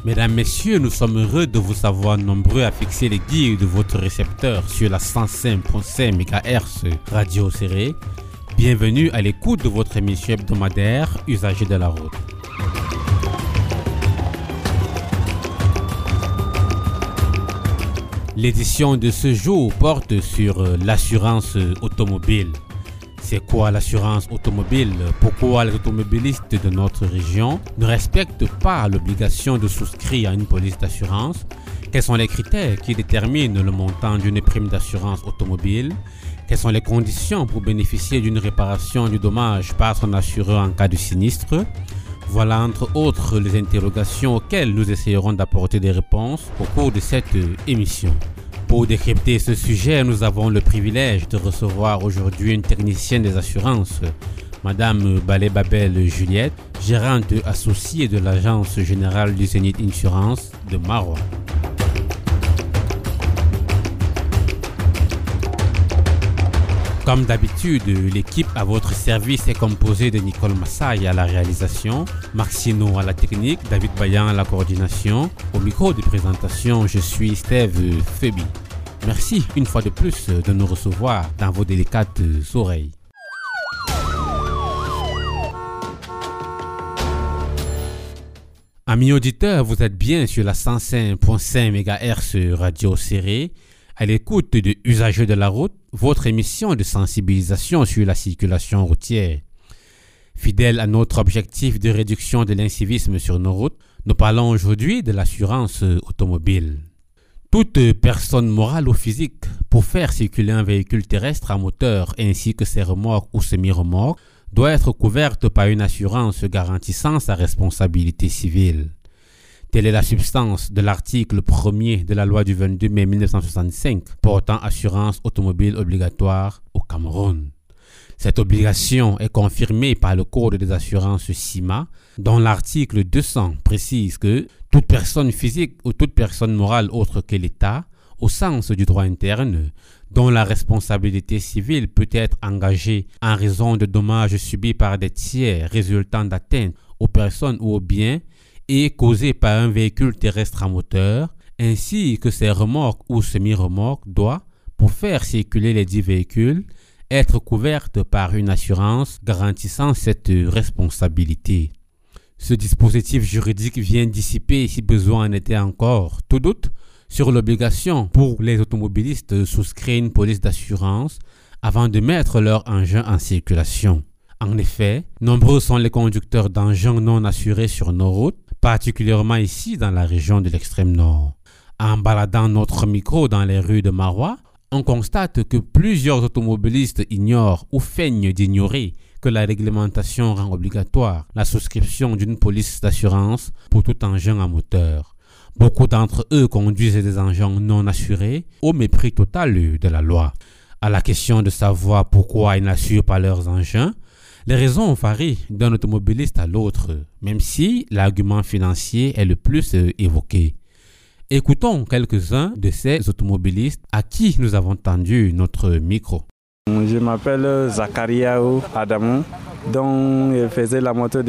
Mesdames, Messieurs, nous sommes heureux de vous savoir nombreux à fixer les guides de votre récepteur sur la 105.5 MHz Radio Serré. Bienvenue à l'écoute de votre émission hebdomadaire Usagers de la route. L'édition de ce jour porte sur l'assurance automobile. C'est quoi l'assurance automobile? Pourquoi les automobilistes de notre région ne respectent pas l'obligation de souscrire à une police d'assurance? Quels sont les critères qui déterminent le montant d'une prime d'assurance automobile? Quelles sont les conditions pour bénéficier d'une réparation du dommage par son assureur en cas de sinistre? Voilà entre autres les interrogations auxquelles nous essayerons d'apporter des réponses au cours de cette émission. Pour décrypter ce sujet, nous avons le privilège de recevoir aujourd'hui une technicienne des assurances, Madame Balé-Babel Juliette, gérante associée de l'Agence Générale du Zénith Insurance de Marois. Comme d'habitude, l'équipe à votre service est composée de Nicole Massaï à la réalisation, Maxino à la technique, David Bayan à la coordination. Au micro de présentation, je suis Steve Febi. Merci une fois de plus de nous recevoir dans vos délicates oreilles. Amis auditeurs, vous êtes bien sur la 105.5 MHz Radio Serré, à l'écoute de Usagers de la route, votre émission de sensibilisation sur la circulation routière. Fidèle à notre objectif de réduction de l'incivisme sur nos routes, nous parlons aujourd'hui de l'assurance automobile. Toute personne morale ou physique, pour faire circuler un véhicule terrestre à moteur ainsi que ses remorques ou semi-remorques, doit être couverte par une assurance garantissant sa responsabilité civile. Telle est la substance de l'article 1er de la loi du 22 mai 1965 portant assurance automobile obligatoire au Cameroun. Cette obligation est confirmée par le Code des assurances CIMA, dont l'article 200 précise que toute personne physique ou toute personne morale autre que l'État, au sens du droit interne, dont la responsabilité civile peut être engagée en raison de dommages subis par des tiers résultant d'atteintes aux personnes ou aux biens et causés par un véhicule terrestre à moteur, ainsi que ses remorques ou semi-remorques, doit, pour faire circuler les dits véhicules, être couverte par une assurance garantissant cette responsabilité. Ce dispositif juridique vient dissiper, si besoin en était encore, tout doute sur l'obligation pour les automobilistes de souscrire une police d'assurance avant de mettre leur engin en circulation. En effet, nombreux sont les conducteurs d'engins non assurés sur nos routes, particulièrement ici dans la région de l'extrême nord. En baladant notre micro dans les rues de Marois, on constate que plusieurs automobilistes ignorent ou feignent d'ignorer que la réglementation rend obligatoire la souscription d'une police d'assurance pour tout engin à moteur. Beaucoup d'entre eux conduisent des engins non assurés au mépris total de la loi. À la question de savoir pourquoi ils n'assurent pas leurs engins, les raisons varient d'un automobiliste à l'autre, même si l'argument financier est le plus évoqué. Écoutons quelques-uns de ces automobilistes à qui nous avons tendu notre micro. Je m'appelle Zachariaou Adamou, donc je faisais la moto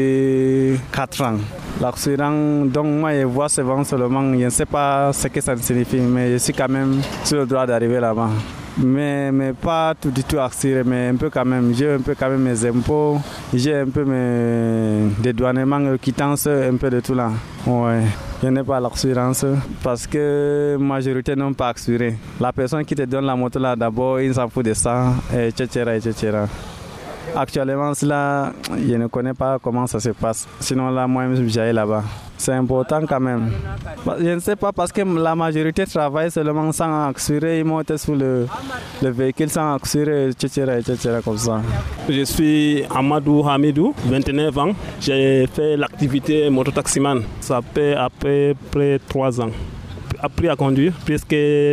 depuis 4 ans. L'accident, donc moi je vois souvent seulement, je ne sais pas ce que ça signifie, mais je suis quand même sur le droit d'arriver là-bas. Mais pas tout du tout assuré, mais un peu quand même. J'ai un peu quand même mes impôts, j'ai un peu mes dédouanements, quittances, un peu de tout là. Ouais. Je n'ai pas l'assurance parce que la majorité n'ont pas assuré. La personne qui te donne la moto là d'abord, il s'en fout de ça, etc., etc. Actuellement, là, je ne connais pas comment ça se passe. Sinon, là, moi-même, j'allais là-bas. C'est important quand même. Je ne sais pas parce que la majorité travaille seulement sans assurer. Ils montent sur le véhicule sans assurer, etc., comme ça. Je suis Amadou Hamidou, 29 ans. J'ai fait l'activité mototaximan. Ça fait à peu près 3 ans. Appris à conduire presque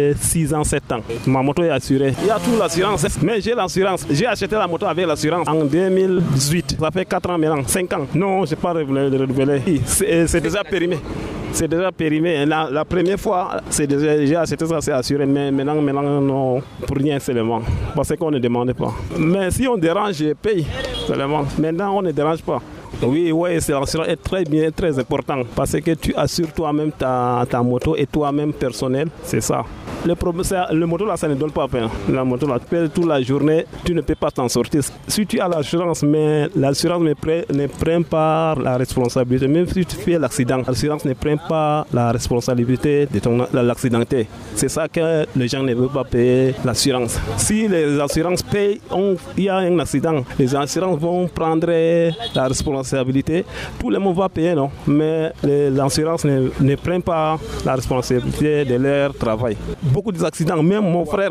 6 ans, 7 ans. Ma moto est assurée. Il y a toute l'assurance, mais j'ai l'assurance. J'ai acheté la moto avec l'assurance en 2018. Ça fait 4 ans maintenant, 5 ans. Non, je n'ai pas renouvelé. C'est déjà périmé. C'est déjà périmé. La première fois, j'ai acheté ça, c'est assuré. Mais maintenant, non, pour rien seulement. Parce qu'on ne demande pas. Mais si on dérange, je paye seulement. Maintenant, on ne dérange pas. Oui, l'assurance est très bien, très important parce que tu assures toi-même ta moto et toi-même personnel, c'est ça. Le problème, c'est le moto là, ça ne donne pas peine. La moto là, tu perds toute la journée, tu ne peux pas t'en sortir. Si tu as l'assurance, mais l'assurance ne prend pas la responsabilité. Même si tu fais l'accident, l'assurance ne prend pas la responsabilité de l'accidenté. C'est ça que les gens ne veulent pas payer l'assurance. Si les assurances payent, il y a un accident, les assurances vont prendre la responsabilité. Tout le monde va payer, non? Mais l'assurance ne prend pas la responsabilité de leur travail. Beaucoup d'accidents, même mon frère,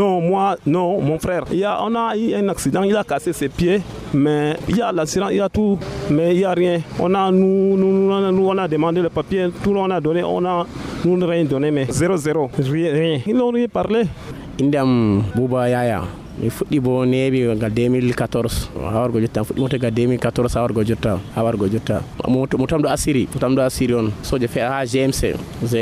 mon frère. On a eu un accident, il a cassé ses pieds, mais il y a l'assurance, il y a tout, mais il n'y a rien. On a demandé le papier, tout le monde a donné, nous n'a rien donné, mais 0, rien. Ils n'ont rien parlé. Indam Bouba Yaya. Mi fuɗɗi bo neeɓi ngal 2014 hawargo jotta fuɗɗi moto ga 2014 hawargo jotta moto tamɗo asiri on soje fe ha GMC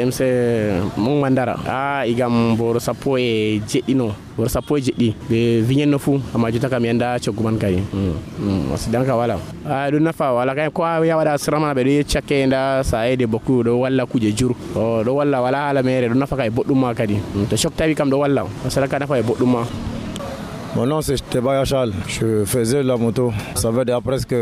mon mandara igam boro sappo e jeɗɗi ɓe viñenno fuu amma jotta kam mi anda coggu man kay accident ka wala ɗum nafa wala kay ko yawaɗa sramana ɓe ɗo yeccakke nda sa aide beaucoup ɗo walla kuje jur ɗo walla wala haala mere ɗum nafa kay boɗɗum ma kadi to choc tawi kam ɗo walla asala ka nafa e boɗɗum ma. Mon nom c'est Tebaya Charles, je faisais la moto, ça fait déjà presque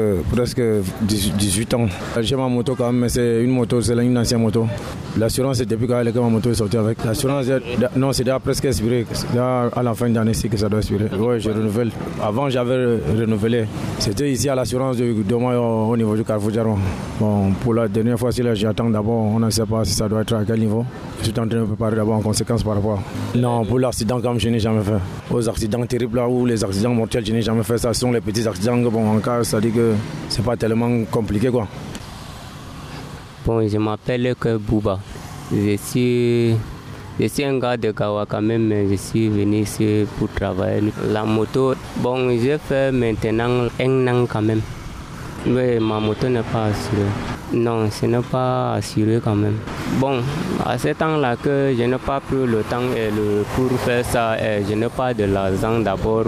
18 ans. J'ai ma moto quand même, mais c'est une ancienne moto. L'assurance c'est depuis quand ma moto est sortie avec. L'assurance, non c'est déjà presque expiré, à la fin d'année c'est que ça doit expirer. Oui, je renouvelle. Avant j'avais renouvelé, c'était ici à l'assurance de moi au niveau du Carrefour Jaron. Bon, pour la dernière fois, si là j'attends d'abord, on ne sait pas si ça doit être à quel niveau. Je suis en train de me préparer d'abord en conséquence par rapport. Non, pour l'accident comme je n'ai jamais fait. Aux accidents terribles là où les accidents mortels, je n'ai jamais fait ça. Ce sont les petits accidents, bon, en cas, ça dit que c'est pas tellement compliqué quoi. Bon, je m'appelle Bouba. Je suis un gars de Gawa quand même, mais je suis venu ici pour travailler. La moto, bon, j'ai fait maintenant 1 an quand même. Mais ma moto n'est pas assurée. Non, ce n'est pas assuré quand même. Bon, à ce temps-là que je n'ai pas pris le temps pour faire ça, je n'ai pas de l'argent d'abord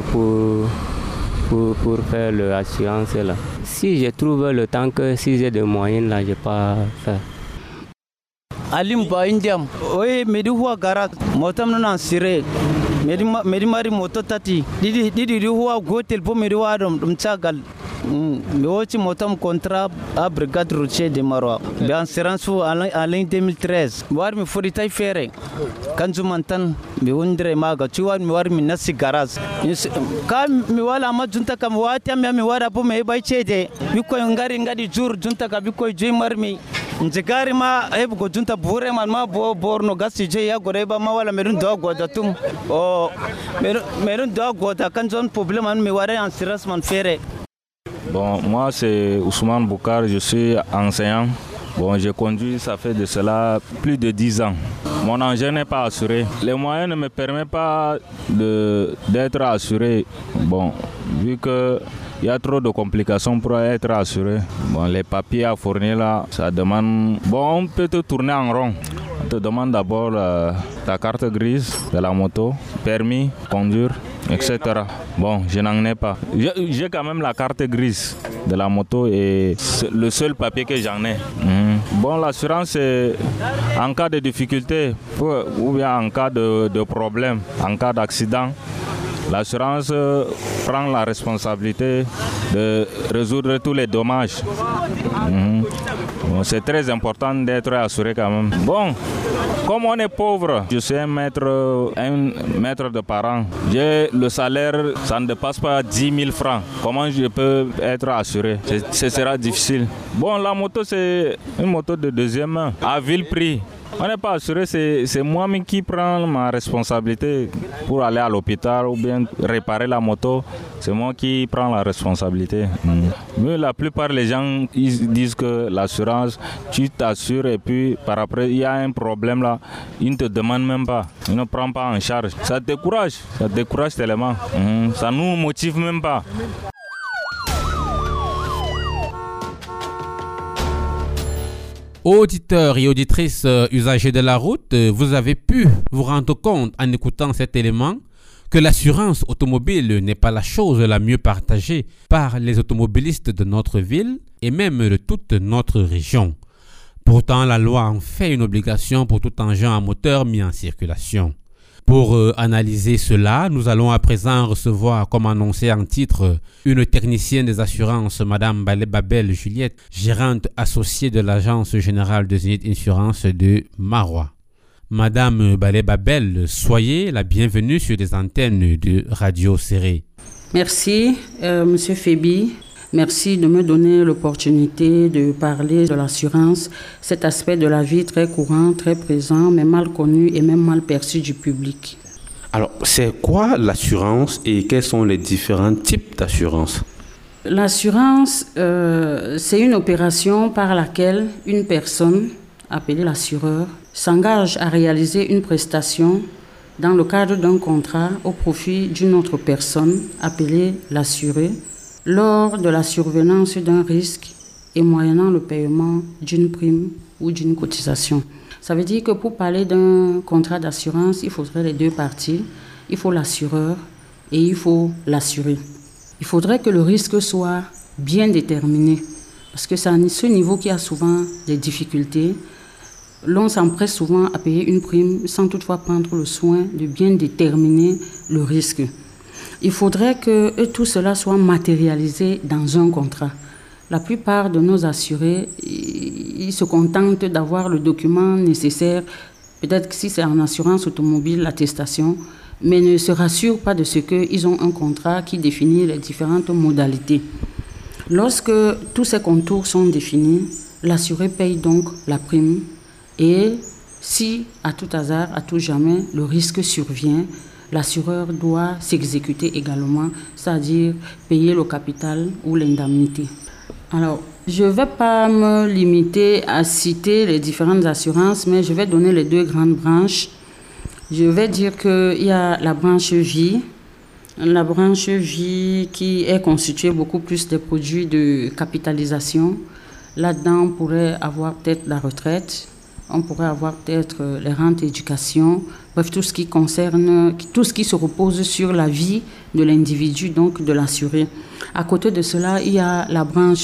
pour faire l'assurance là. Si je trouve le temps si j'ai des moyens là, je ne vais pas faire. Alim ba indiam. Oui, mais du huwa garat. Motam non assuré. Medi mari moto tati. Didi huwa gotel po medi wa dum tsagal. Mi woci motam contrat à brigade routière de Marois. Be assurance en 2013. War mi fori tay fere. Kanju mantan mi wondre maga tuwa mi war mi nasi garage. Ka mi wala ma junta kam wati mi wara po me bay cede. Mi ko ngadi jur junta ka bi ko joy marmi. Njegari ma go junta bure man ma borno gasi je ya gore ba ma wala merun do goda tum. Merun do goda kanjon problem man mi wara assurance man fere. Bon, moi c'est Ousmane Boukar, je suis enseignant. Bon, j'ai conduit, ça fait de cela plus de 10 ans. Mon engin n'est pas assuré. Les moyens ne me permettent pas d'être assuré. Bon, vu que il y a trop de complications pour être assuré. Bon, les papiers à fournir là, ça demande... Bon, on peut te tourner en rond. On te demande d'abord ta carte grise de la moto, permis, conduire, etc. Bon, je n'en ai pas. J'ai quand même la carte grise de la moto et c'est le seul papier que j'en ai. Bon, l'assurance, c'est en cas de difficulté ou bien en cas de problème, en cas d'accident. L'assurance prend la responsabilité de résoudre tous les dommages. Bon, c'est très important d'être assuré quand même. Bon, comme on est pauvre, je suis un maître de parents. Le salaire, ça ne dépasse pas 10 000 francs. Comment je peux être assuré? Ce sera difficile. Bon, la moto, c'est une moto de deuxième main, à vil prix. On n'est pas assuré, c'est moi-même qui prends ma responsabilité pour aller à l'hôpital ou bien réparer la moto. C'est moi qui prends la responsabilité. Mais la plupart des gens ils disent que l'assurance, tu t'assures et puis par après il y a un problème là, ils ne te demandent même pas, ils ne prennent pas en charge. Ça te décourage tellement. Ça ne nous motive même pas. Auditeurs et auditrices usagers de la route, vous avez pu vous rendre compte en écoutant cet élément que l'assurance automobile n'est pas la chose la mieux partagée par les automobilistes de notre ville et même de toute notre région. Pourtant, la loi en fait une obligation pour tout engin à moteur mis en circulation. Pour analyser cela, nous allons à présent recevoir, comme annoncé en titre, une technicienne des assurances, Madame Balé Babel Juliette, gérante associée de l'Agence générale de Zenith Insurance de Marois. Madame Balé Babel, soyez la bienvenue sur les antennes de Radio Serré. Merci, Monsieur Fébi. Merci de me donner l'opportunité de parler de l'assurance, cet aspect de la vie très courant, très présent, mais mal connu et même mal perçu du public. Alors, c'est quoi l'assurance et quels sont les différents types d'assurance? L'assurance, c'est une opération par laquelle une personne, appelée l'assureur, s'engage à réaliser une prestation dans le cadre d'un contrat au profit d'une autre personne, appelée l'assuré, lors de la survenance d'un risque et moyennant le paiement d'une prime ou d'une cotisation. Ça veut dire que pour parler d'un contrat d'assurance, il faudrait les deux parties. Il faut l'assureur et il faut l'assuré. Il faudrait que le risque soit bien déterminé parce que c'est à ce niveau qu'il y a souvent des difficultés. L'on s'empresse souvent à payer une prime sans toutefois prendre le soin de bien déterminer le risque. Il faudrait que tout cela soit matérialisé dans un contrat. La plupart de nos assurés, ils se contentent d'avoir le document nécessaire, peut-être que si c'est en assurance automobile, l'attestation, mais ne se rassurent pas de ce qu'ils ont un contrat qui définit les différentes modalités. Lorsque tous ces contours sont définis, l'assuré paye donc la prime et si, à tout hasard, à tout jamais, le risque survient, l'assureur doit s'exécuter également, c'est-à-dire payer le capital ou l'indemnité. Alors, je ne vais pas me limiter à citer les différentes assurances, mais je vais donner les deux grandes branches. Je vais dire qu'il y a la branche vie. La branche vie qui est constituée beaucoup plus des produits de capitalisation. Là-dedans, on pourrait avoir peut-être la retraite. On pourrait avoir peut-être les rentes éducation, bref, tout ce qui concerne, tout ce qui se repose sur la vie de l'individu, donc de l'assuré. À côté de cela, il y a la branche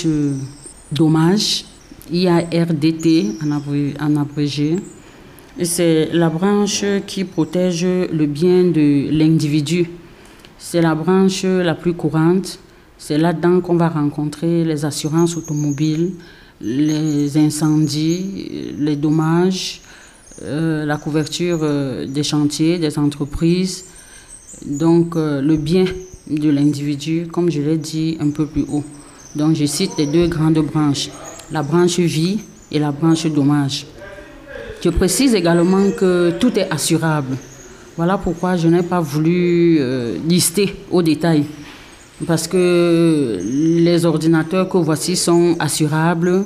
dommages, il y a RDT en abrégé. Et c'est la branche qui protège le bien de l'individu. C'est la branche la plus courante. C'est là-dedans qu'on va rencontrer les assurances automobiles, les incendies, les dommages, la couverture des chantiers, des entreprises, donc le bien de l'individu, comme je l'ai dit un peu plus haut. Donc je cite les deux grandes branches, la branche vie et la branche dommages. Je précise également que tout est assurable. Voilà pourquoi je n'ai pas voulu lister au détail. Parce que les ordinateurs que voici sont assurables,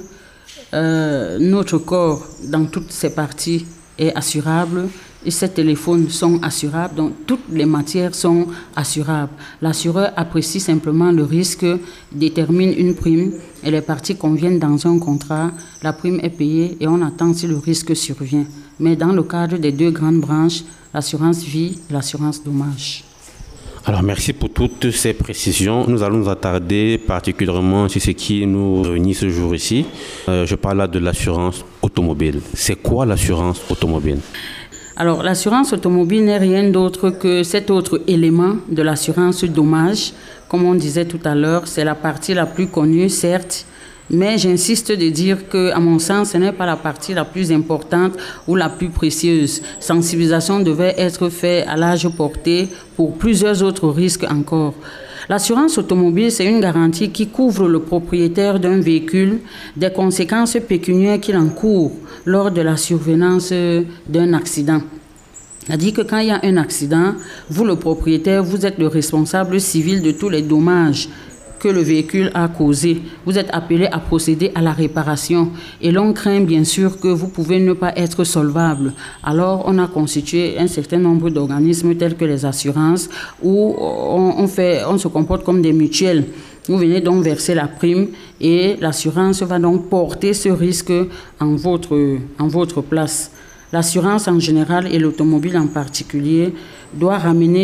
notre corps dans toutes ses parties est assurable et ces téléphones sont assurables, donc toutes les matières sont assurables. L'assureur apprécie simplement le risque, détermine une prime et les parties conviennent dans un contrat, la prime est payée et on attend si le risque survient. Mais dans le cadre des deux grandes branches, l'assurance vie et l'assurance dommage. Alors merci pour toutes ces précisions. Nous allons nous attarder particulièrement sur ce qui nous réunit ce jour ici. Je parle là de l'assurance automobile. C'est quoi l'assurance automobile? Alors l'assurance automobile n'est rien d'autre que cet autre élément de l'assurance dommage. Comme on disait tout à l'heure, c'est la partie la plus connue, certes, mais j'insiste de dire que, à mon sens, ce n'est pas la partie la plus importante ou la plus précieuse. Sensibilisation devait être faite à large portée pour plusieurs autres risques encore. L'assurance automobile, c'est une garantie qui couvre le propriétaire d'un véhicule des conséquences pécuniaires qu'il encourt lors de la survenance d'un accident. C'est-à-dire que quand il y a un accident, vous, le propriétaire, vous êtes le responsable civil de tous les dommages que le véhicule a causé. Vous êtes appelé à procéder à la réparation et l'on craint bien sûr que vous pouvez ne pas être solvable. Alors on a constitué un certain nombre d'organismes tels que les assurances où on se comporte comme des mutuelles. Vous venez donc verser la prime et l'assurance va donc porter ce risque en votre place. L'assurance en général et l'automobile en particulier doit ramener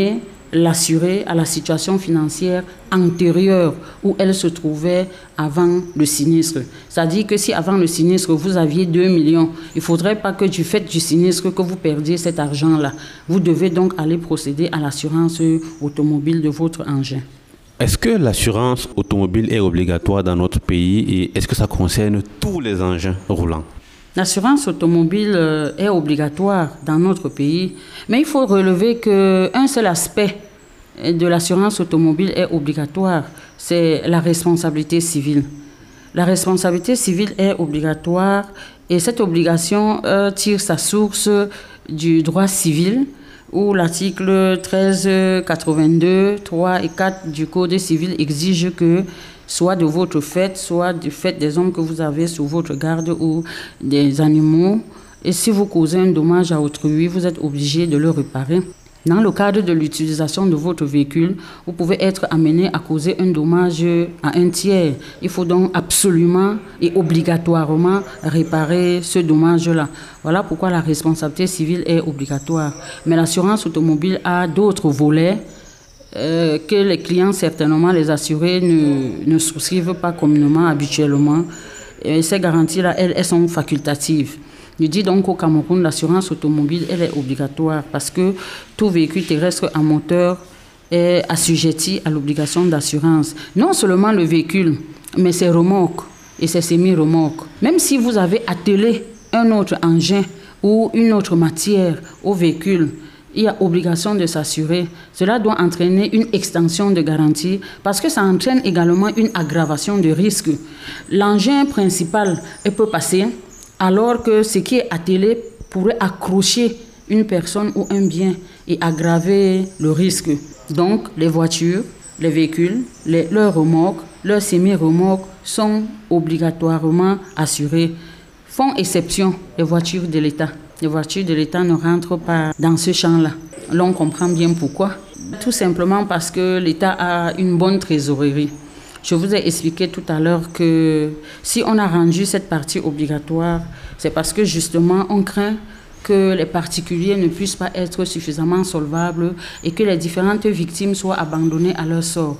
l'assuré à la situation financière antérieure où elle se trouvait avant le sinistre. C'est-à-dire que si avant le sinistre, vous aviez 2 millions, il ne faudrait pas que du fait du sinistre que vous perdiez cet argent-là. Vous devez donc aller procéder à l'assurance automobile de votre engin. Est-ce que l'assurance automobile est obligatoire dans notre pays et est-ce que ça concerne tous les engins roulants? L'assurance automobile est obligatoire dans notre pays, mais il faut relever qu'un seul aspect de l'assurance automobile est obligatoire, c'est la responsabilité civile. La responsabilité civile est obligatoire et cette obligation tire sa source du droit civil, où l'article 1382, 3 et 4 du Code civil exige que soit de votre fait, soit du fait des hommes que vous avez sous votre garde ou des animaux. Et si vous causez un dommage à autrui, vous êtes obligé de le réparer. Dans le cadre de l'utilisation de votre véhicule, vous pouvez être amené à causer un dommage à un tiers. Il faut donc absolument et obligatoirement réparer ce dommage-là. Voilà pourquoi la responsabilité civile est obligatoire. Mais l'assurance automobile a d'autres volets que les clients, certainement les assurés, ne souscrivent pas communément, habituellement. Et ces garanties-là, elles sont facultatives. Je dis donc au Cameroun, l'assurance automobile, elle est obligatoire parce que tout véhicule terrestre à moteur est assujetti à l'obligation d'assurance. Non seulement le véhicule, mais ses remorques et ses semi-remorques. Même si vous avez attelé un autre engin ou une autre matière au véhicule, il y a obligation de s'assurer. Cela doit entraîner une extension de garantie parce que ça entraîne également une aggravation de risque. L'engin principal peut passer alors que ce qui est attelé pourrait accrocher une personne ou un bien et aggraver le risque. Donc, les voitures, les véhicules, leurs remorques, leurs semi-remorques sont obligatoirement assurés. Font exception les voitures de l'État. Les voitures de l'État ne rentrent pas dans ce champ-là. Là, on comprend bien pourquoi. Tout simplement parce que l'État a une bonne trésorerie. Je vous ai expliqué tout à l'heure que si on a rendu cette partie obligatoire, c'est parce que justement, on craint que les particuliers ne puissent pas être suffisamment solvables et que les différentes victimes soient abandonnées à leur sort.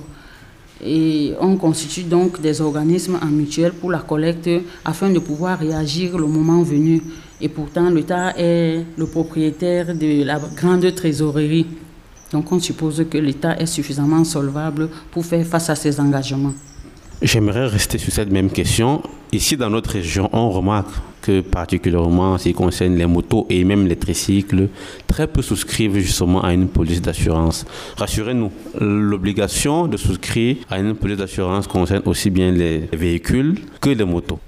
Et on constitue donc des organismes en mutuelle pour la collecte afin de pouvoir réagir le moment venu. Et pourtant, l'État est le propriétaire de la grande trésorerie. Donc on suppose que l'État est suffisamment solvable pour faire face à ses engagements. J'aimerais rester sur cette même question. Ici, dans notre région, on remarque que particulièrement en ce qui concerne les motos et même les tricycles, très peu souscrivent justement à une police d'assurance. Rassurez-nous, l'obligation de souscrire à une police d'assurance concerne aussi bien les véhicules que les motos.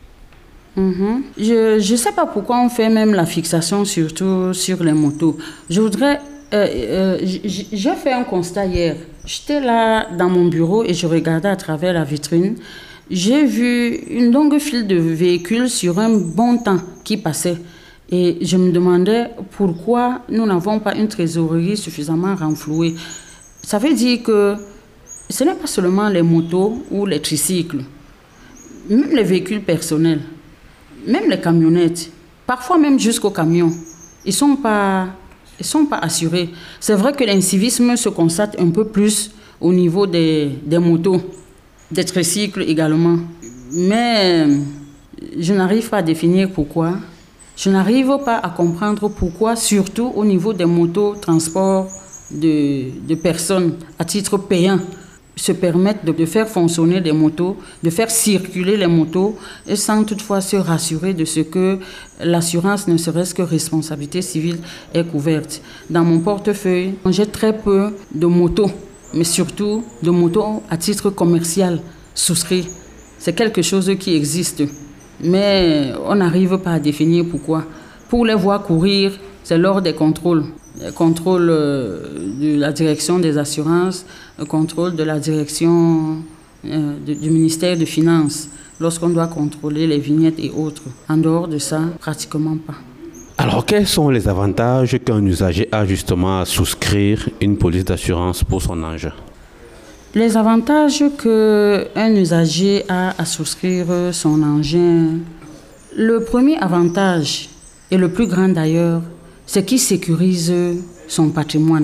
Je ne sais pas pourquoi on fait même la fixation surtout sur les motos. Je voudrais... j'ai fait un constat hier. J'étais là dans mon bureau et je regardais à travers la vitrine. J'ai vu une longue file de véhicules sur un bon temps qui passait. Et je me demandais pourquoi nous n'avons pas une trésorerie suffisamment renflouée. Ça veut dire que ce n'est pas seulement les motos ou les tricycles, même les véhicules personnels, même les camionnettes, parfois même jusqu'aux camions, ils sont pas assurés. C'est vrai que l'incivisme se constate un peu plus au niveau des motos, des tricycles également. Mais je n'arrive pas à définir pourquoi. Je n'arrive pas à comprendre pourquoi, surtout au niveau des motos, transport de personnes à titre payant, se permettent de faire fonctionner des motos, de faire circuler les motos, et sans toutefois se rassurer de ce que l'assurance, ne serait-ce que responsabilité civile, est couverte. Dans mon portefeuille, j'ai très peu de motos, mais surtout de motos à titre commercial souscrits. C'est quelque chose qui existe, mais on n'arrive pas à définir pourquoi. Pour les voir courir, c'est lors des contrôles. Le contrôle de la direction des assurances, le contrôle de la direction du ministère des Finances, lorsqu'on doit contrôler les vignettes et autres. En dehors de ça, pratiquement pas. Alors, quels sont les avantages qu'un usager a justement à souscrire une police d'assurance pour son engin? Les avantages qu'un usager a à souscrire son engin, le premier avantage, et le plus grand d'ailleurs, c'est qu'il sécurise son patrimoine.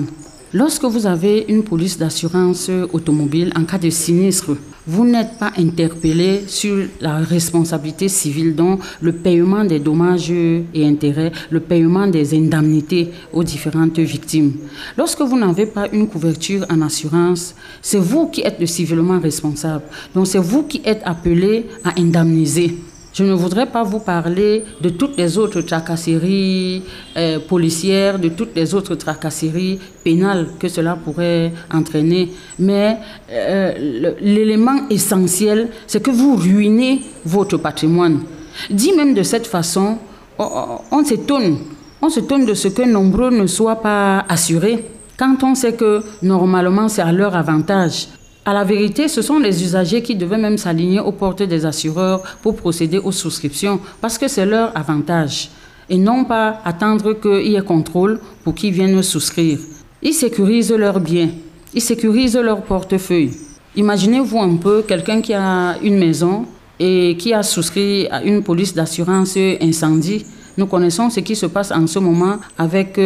Lorsque vous avez une police d'assurance automobile en cas de sinistre, vous n'êtes pas interpellé sur la responsabilité civile, dont le paiement des dommages et intérêts, le paiement des indemnités aux différentes victimes. Lorsque vous n'avez pas une couverture en assurance, c'est vous qui êtes le civilement responsable. Donc c'est vous qui êtes appelé à indemniser. Je ne voudrais pas vous parler de toutes les autres tracasseries policières, de toutes les autres tracasseries pénales que cela pourrait entraîner. Mais l'élément essentiel, c'est que vous ruinez votre patrimoine. Dit même de cette façon, on s'étonne. On s'étonne de ce que nombreux ne soient pas assurés, quand on sait que normalement c'est à leur avantage. À la vérité, ce sont les usagers qui devaient même s'aligner aux portes des assureurs pour procéder aux souscriptions, parce que c'est leur avantage, et non pas attendre qu'il y ait contrôle pour qu'ils viennent souscrire. Ils sécurisent leurs biens, ils sécurisent leur portefeuille. Imaginez-vous un peu quelqu'un qui a une maison et qui a souscrit à une police d'assurance incendie. Nous connaissons ce qui se passe en ce moment avec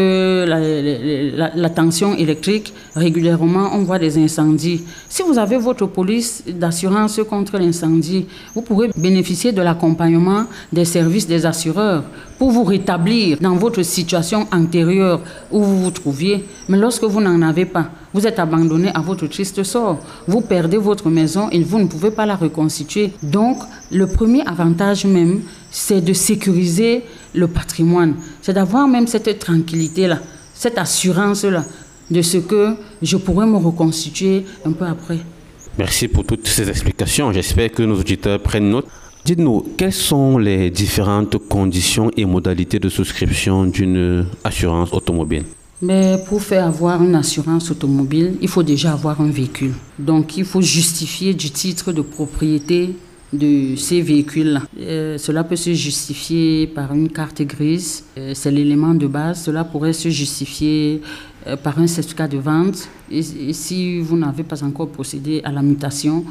la tension électrique. Régulièrement, on voit des incendies. Si vous avez votre police d'assurance contre l'incendie, vous pourrez bénéficier de l'accompagnement des services des assureurs pour vous rétablir dans votre situation antérieure où vous vous trouviez. Mais lorsque vous n'en avez pas, vous êtes abandonné à votre triste sort. Vous perdez votre maison et vous ne pouvez pas la reconstituer. Donc, le premier avantage même, c'est de sécuriser le patrimoine. C'est d'avoir même cette tranquillité-là, cette assurance-là de ce que je pourrais me reconstituer un peu après. Merci pour toutes ces explications. J'espère que nos auditeurs prennent note. Dites-nous, quelles sont les différentes conditions et modalités de souscription d'une assurance automobile? Mais pour faire avoir une assurance automobile, il faut déjà avoir un véhicule. Donc, il faut justifier du titre de propriété de ces véhicules-là. Cela peut se justifier par une carte grise, c'est l'élément de base. Cela pourrait se justifier par un certificat de vente. Et si vous n'avez pas encore procédé à la mutation,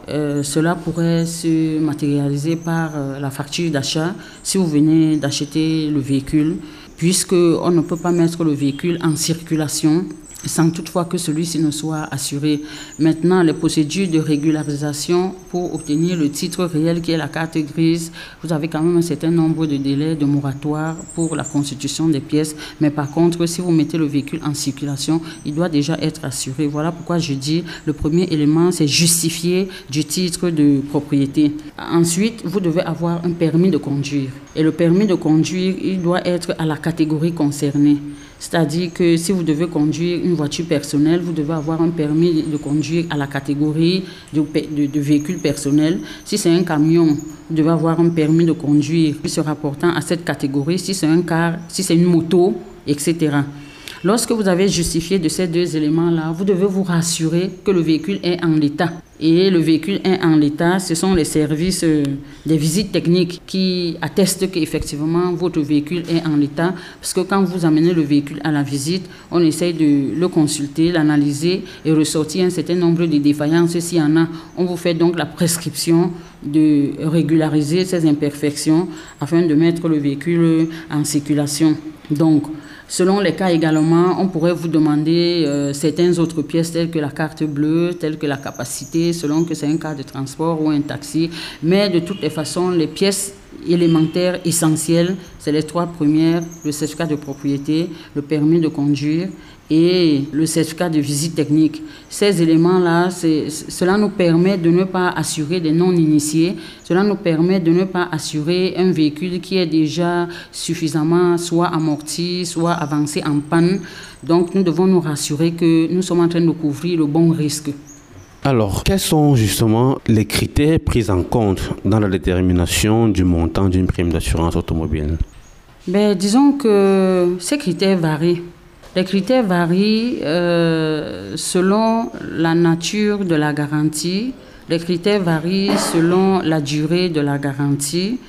cela pourrait se matérialiser par la facture d'achat si vous venez d'acheter le véhicule, puisqu'on ne peut pas mettre le véhicule en circulation sans toutefois que celui-ci ne soit assuré. Maintenant, les procédures de régularisation pour obtenir le titre réel qui est la carte grise, vous avez quand même un certain nombre de délais de moratoire pour la constitution des pièces. Mais par contre, si vous mettez le véhicule en circulation, il doit déjà être assuré. Voilà pourquoi je dis, le premier élément, c'est justifier du titre de propriété. Ensuite, vous devez avoir un permis de conduire. Et le permis de conduire, il doit être à la catégorie concernée. C'est-à-dire que si vous devez conduire une voiture personnelle, vous devez avoir un permis de conduire à la catégorie de véhicule personnel. Si c'est un camion, vous devez avoir un permis de conduire se rapportant à cette catégorie. Si c'est un car, si c'est une moto, etc. Lorsque vous avez justifié de ces deux éléments-là, vous devez vous rassurer que le véhicule est en l'état. Et le véhicule est en l'état, ce sont les services des visites techniques qui attestent qu'effectivement votre véhicule est en l'état. Parce que quand vous amenez le véhicule à la visite, on essaye de le consulter, l'analyser et ressortir un certain nombre de défaillances. S'il y en a, on vous fait donc la prescription de régulariser ces imperfections afin de mettre le véhicule en circulation. Donc, selon les cas également, on pourrait vous demander certaines autres pièces telles que la carte bleue, telles que la capacité, selon que c'est un cas de transport ou un taxi. Mais de toutes les façons, les pièces élémentaires essentielles, c'est les trois premières, le certificat de propriété, le permis de conduire et le certificat de visite technique. Ces éléments-là, cela nous permet de ne pas assurer des non-initiés, cela nous permet de ne pas assurer un véhicule qui est déjà suffisamment soit amorti, soit avancé en panne. Donc nous devons nous rassurer que nous sommes en train de couvrir le bon risque. Alors, quels sont justement les critères pris en compte dans la détermination du montant d'une prime d'assurance automobile? Disons que ces critères varient. Les critères varient selon la nature de la garantie. Les critères varient selon la durée de la garantie.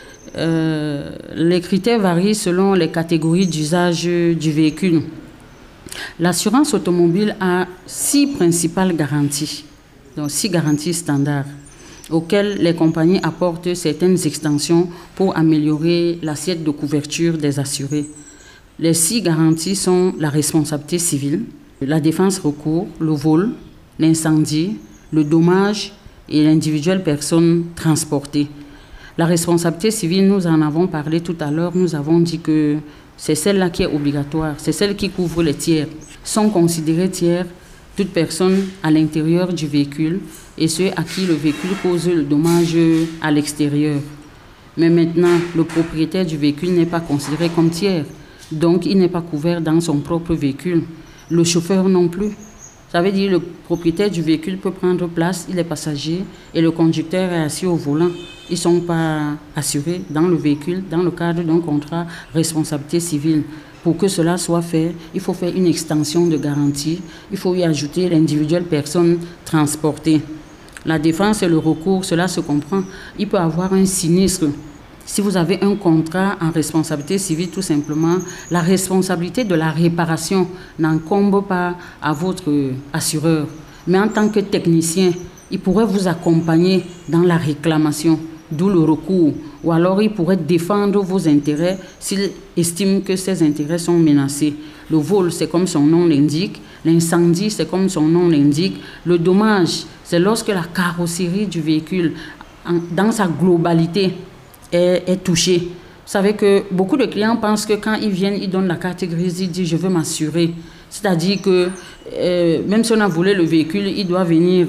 Les critères varient selon les catégories d'usage du véhicule. L'assurance automobile a 6 principales garanties, donc 6 garanties standards, auxquelles les compagnies apportent certaines extensions pour améliorer l'assiette de couverture des assurés. Les 6 garanties sont la responsabilité civile, La défense recourt, le vol, l'incendie, le dommage et l'individuelle personne transportée. La responsabilité civile, nous en avons parlé tout à l'heure, nous avons dit que c'est celle-là qui est obligatoire, c'est celle qui couvre les tiers. Sont considérés tiers toute personne à l'intérieur du véhicule et ceux à qui le véhicule cause le dommage à l'extérieur. Mais maintenant, le propriétaire du véhicule n'est pas considéré comme tiers, donc il n'est pas couvert dans son propre véhicule. Le chauffeur non plus. Ça veut dire que le propriétaire du véhicule peut prendre place, il est passager et le conducteur est assis au volant. Ils ne sont pas assurés dans le véhicule, dans le cadre d'un contrat responsabilité civile. Pour que cela soit fait, il faut faire une extension de garantie. Il faut y ajouter l'individuelle personne transportée. La défense et le recours, cela se comprend. Il peut y avoir un sinistre. Si vous avez un contrat en responsabilité civile, tout simplement, la responsabilité de la réparation n'incombe pas à votre assureur. Mais en tant que technicien, il pourrait vous accompagner dans la réclamation, d'où le recours. Ou alors, il pourrait défendre vos intérêts s'il estime que ces intérêts sont menacés. Le vol, c'est comme son nom l'indique. L'incendie, c'est comme son nom l'indique. Le dommage, c'est lorsque la carrosserie du véhicule, dans sa globalité, est touchée. Vous savez que beaucoup de clients pensent que quand ils viennent, ils donnent la carte grise, ils disent « je veux m'assurer ». C'est-à-dire que même si on a volé le véhicule, il doit venir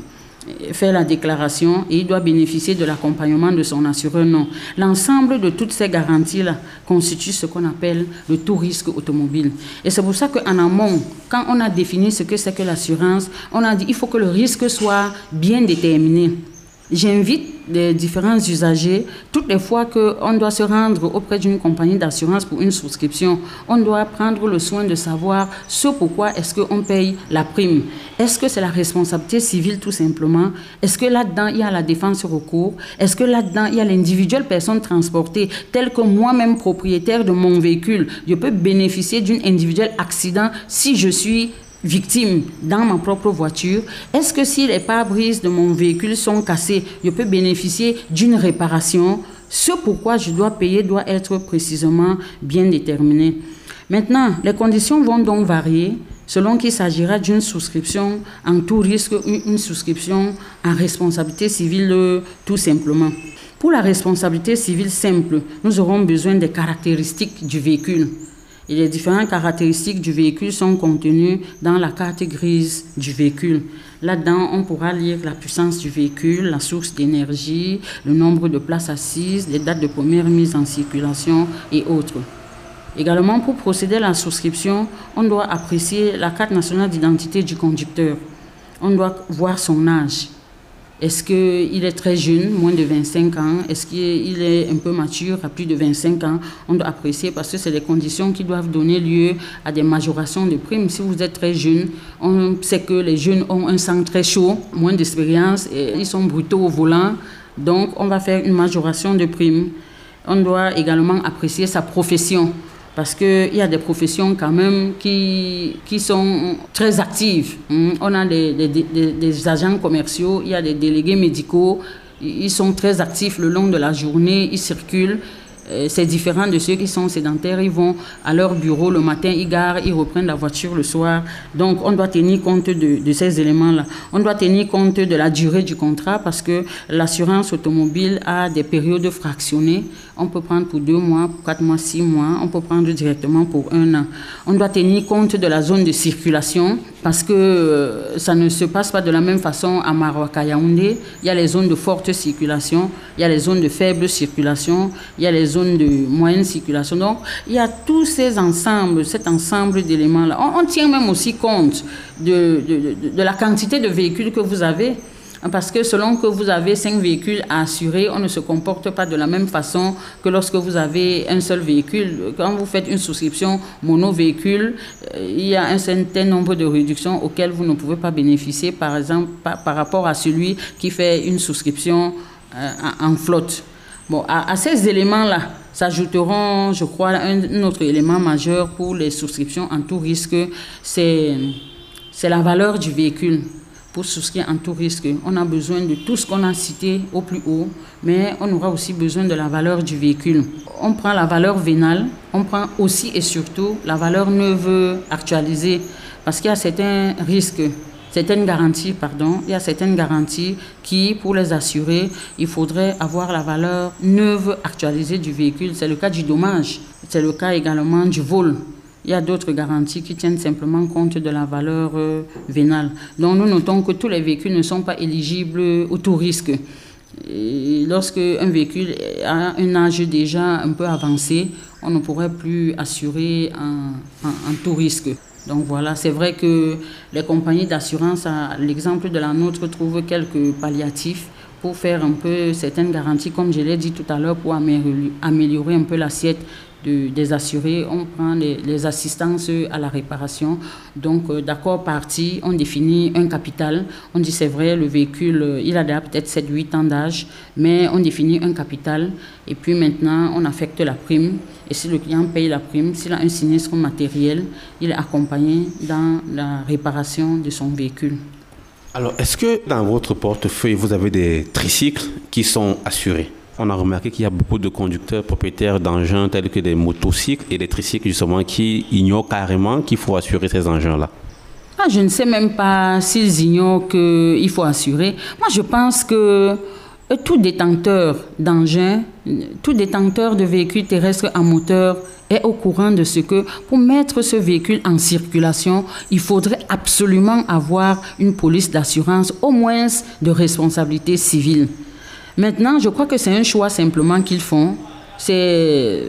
faire la déclaration et il doit bénéficier de l'accompagnement de son assureur. Non. L'ensemble de toutes ces garanties-là constitue ce qu'on appelle le tout risque automobile. Et c'est pour ça qu'en amont, quand on a défini ce que c'est que l'assurance, on a dit qu'il faut que le risque soit bien déterminé. J'invite les différents usagers, toutes les fois qu'on doit se rendre auprès d'une compagnie d'assurance pour une souscription, on doit prendre le soin de savoir ce pourquoi est-ce qu'on paye la prime. Est-ce que c'est la responsabilité civile tout simplement? Est-ce que là-dedans, il y a la défense recours? Est-ce que là-dedans, il y a l'individuelle personne transportée, telle que moi-même propriétaire de mon véhicule, je peux bénéficier d'une individuelle accident si je suis victime dans ma propre voiture? Est-ce que si les pare-brises de mon véhicule sont cassés, je peux bénéficier d'une réparation? Ce pourquoi je dois payer doit être précisément bien déterminé. Maintenant, les conditions vont donc varier selon qu'il s'agira d'une souscription en tout risque ou une souscription en responsabilité civile tout simplement. Pour la responsabilité civile simple, nous aurons besoin des caractéristiques du véhicule. Et les différentes caractéristiques du véhicule sont contenues dans la carte grise du véhicule. Là-dedans, on pourra lire la puissance du véhicule, la source d'énergie, le nombre de places assises, les dates de première mise en circulation et autres. Également, pour procéder à la souscription, on doit apprécier la carte nationale d'identité du conducteur. On doit voir son âge. Est-ce qu'il est très jeune, moins de 25 ans? Est-ce qu'il est un peu mature, à plus de 25 ans? On doit apprécier parce que c'est des conditions qui doivent donner lieu à des majorations de primes. Si vous êtes très jeune, on sait que les jeunes ont un sang très chaud, moins d'expérience et ils sont brutaux au volant. Donc, on va faire une majoration de primes. On doit également apprécier sa profession. Parce qu'il y a des professions quand même qui sont très actives. On a des agents commerciaux, il y a des délégués médicaux, ils sont très actifs le long de la journée, ils circulent. C'est différent de ceux qui sont sédentaires, ils vont à leur bureau le matin, ils garent, ils reprennent la voiture le soir. Donc on doit tenir compte de ces éléments-là. On doit tenir compte de la durée du contrat parce que l'assurance automobile a des périodes fractionnées. On peut prendre pour 2 mois, pour 4 mois, 6 mois, on peut prendre directement pour 1 an. On doit tenir compte de la zone de circulation parce que ça ne se passe pas de la même façon à Maroc, Yaoundé. Il y a les zones de forte circulation, il y a les zones de faible circulation, il y a les zones de moyenne circulation. Donc, il y a tous ces ensembles, cet ensemble d'éléments-là. On tient même aussi compte de la quantité de véhicules que vous avez. Parce que selon que vous avez 5 véhicules à assurer, on ne se comporte pas de la même façon que lorsque vous avez un seul véhicule. Quand vous faites une souscription mono-véhicule, il y a un certain nombre de réductions auxquelles vous ne pouvez pas bénéficier, par exemple, par rapport à celui qui fait une souscription en flotte. Bon, à ces éléments-là, s'ajouteront, je crois, un autre élément majeur pour les souscriptions en tout risque, c'est la valeur du véhicule. Pour souscrire en tout risque, on a besoin de tout ce qu'on a cité au plus haut, mais on aura aussi besoin de la valeur du véhicule. On prend la valeur vénale, on prend aussi et surtout la valeur neuve actualisée. Parce qu'il y a certains risques, certaines garanties, il y a certaines garanties qui, pour les assurer, il faudrait avoir la valeur neuve actualisée du véhicule. C'est le cas du dommage, c'est le cas également du vol. Il y a d'autres garanties qui tiennent simplement compte de la valeur vénale. Donc nous notons que tous les véhicules ne sont pas éligibles au tout risque. Et lorsque un véhicule a un âge déjà un peu avancé, on ne pourrait plus assurer un tout risque. Donc voilà, c'est vrai que les compagnies d'assurance, à l'exemple de la nôtre, trouvent quelques palliatifs pour faire un peu certaines garanties, comme je l'ai dit tout à l'heure, pour améliorer un peu l'assiette des assurés. On prend les assistances à la réparation. Donc, d'accord parti, on définit un capital. On dit, c'est vrai, le véhicule, il a déjà peut-être 7-8 ans d'âge, mais on définit un capital. Et puis maintenant, on affecte la prime. Et si le client paye la prime, s'il a un sinistre matériel, il est accompagné dans la réparation de son véhicule. Alors, est-ce que dans votre portefeuille, vous avez des tricycles qui sont assurés? On a remarqué qu'il y a beaucoup de conducteurs propriétaires d'engins tels que des motocycles et des tricycles justement qui ignorent carrément qu'il faut assurer ces engins-là. Je ne sais même pas s'ils ignorent qu'il faut assurer. Moi, je pense que tout détenteur d'engins, tout détenteur de véhicules terrestres à moteur est au courant de ce que pour mettre ce véhicule en circulation, il faudrait absolument avoir une police d'assurance, au moins de responsabilité civile. Maintenant, je crois que c'est un choix simplement qu'ils font. C'est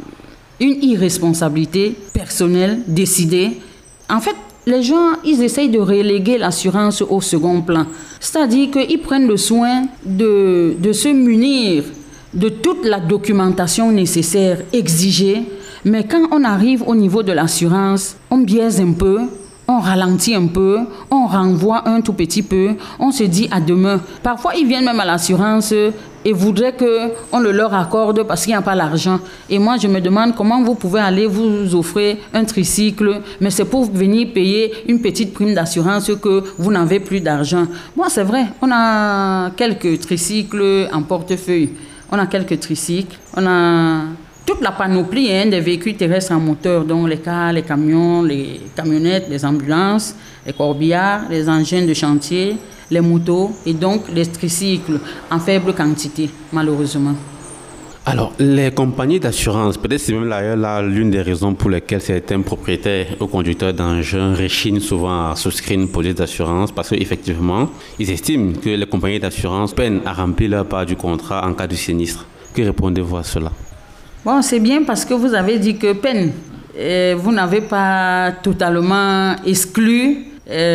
une irresponsabilité personnelle décidée. En fait, les gens, ils essayent de reléguer l'assurance au second plan. C'est-à-dire qu'ils prennent le soin de se munir de toute la documentation nécessaire exigée. Mais quand on arrive au niveau de l'assurance, on biaise un peu, on ralentit un peu, on renvoie un tout petit peu, on se dit à demain. Parfois, ils viennent même à l'assurance et voudraient qu'on le leur accorde parce qu'il n'y a pas l'argent. Et moi, je me demande comment vous pouvez aller vous offrir un tricycle, mais c'est pour venir payer une petite prime d'assurance que vous n'avez plus d'argent. Bon, c'est vrai, on a quelques tricycles en portefeuille. On a quelques tricycles, on a toute la panoplie des véhicules terrestres en moteur, dont les cars, les camions, les camionnettes, les ambulances, les corbillards, les engins de chantier, les motos et donc les tricycles en faible quantité, malheureusement. Alors, les compagnies d'assurance, peut-être c'est même là l'une des raisons pour lesquelles certains propriétaires ou conducteurs d'engins rechignent souvent à souscrire une police d'assurance parce qu'effectivement, ils estiment que les compagnies d'assurance peinent à remplir leur part du contrat en cas de sinistre. Que répondez-vous à cela? Bon, c'est bien parce que vous avez dit que peine. Vous n'avez pas totalement exclu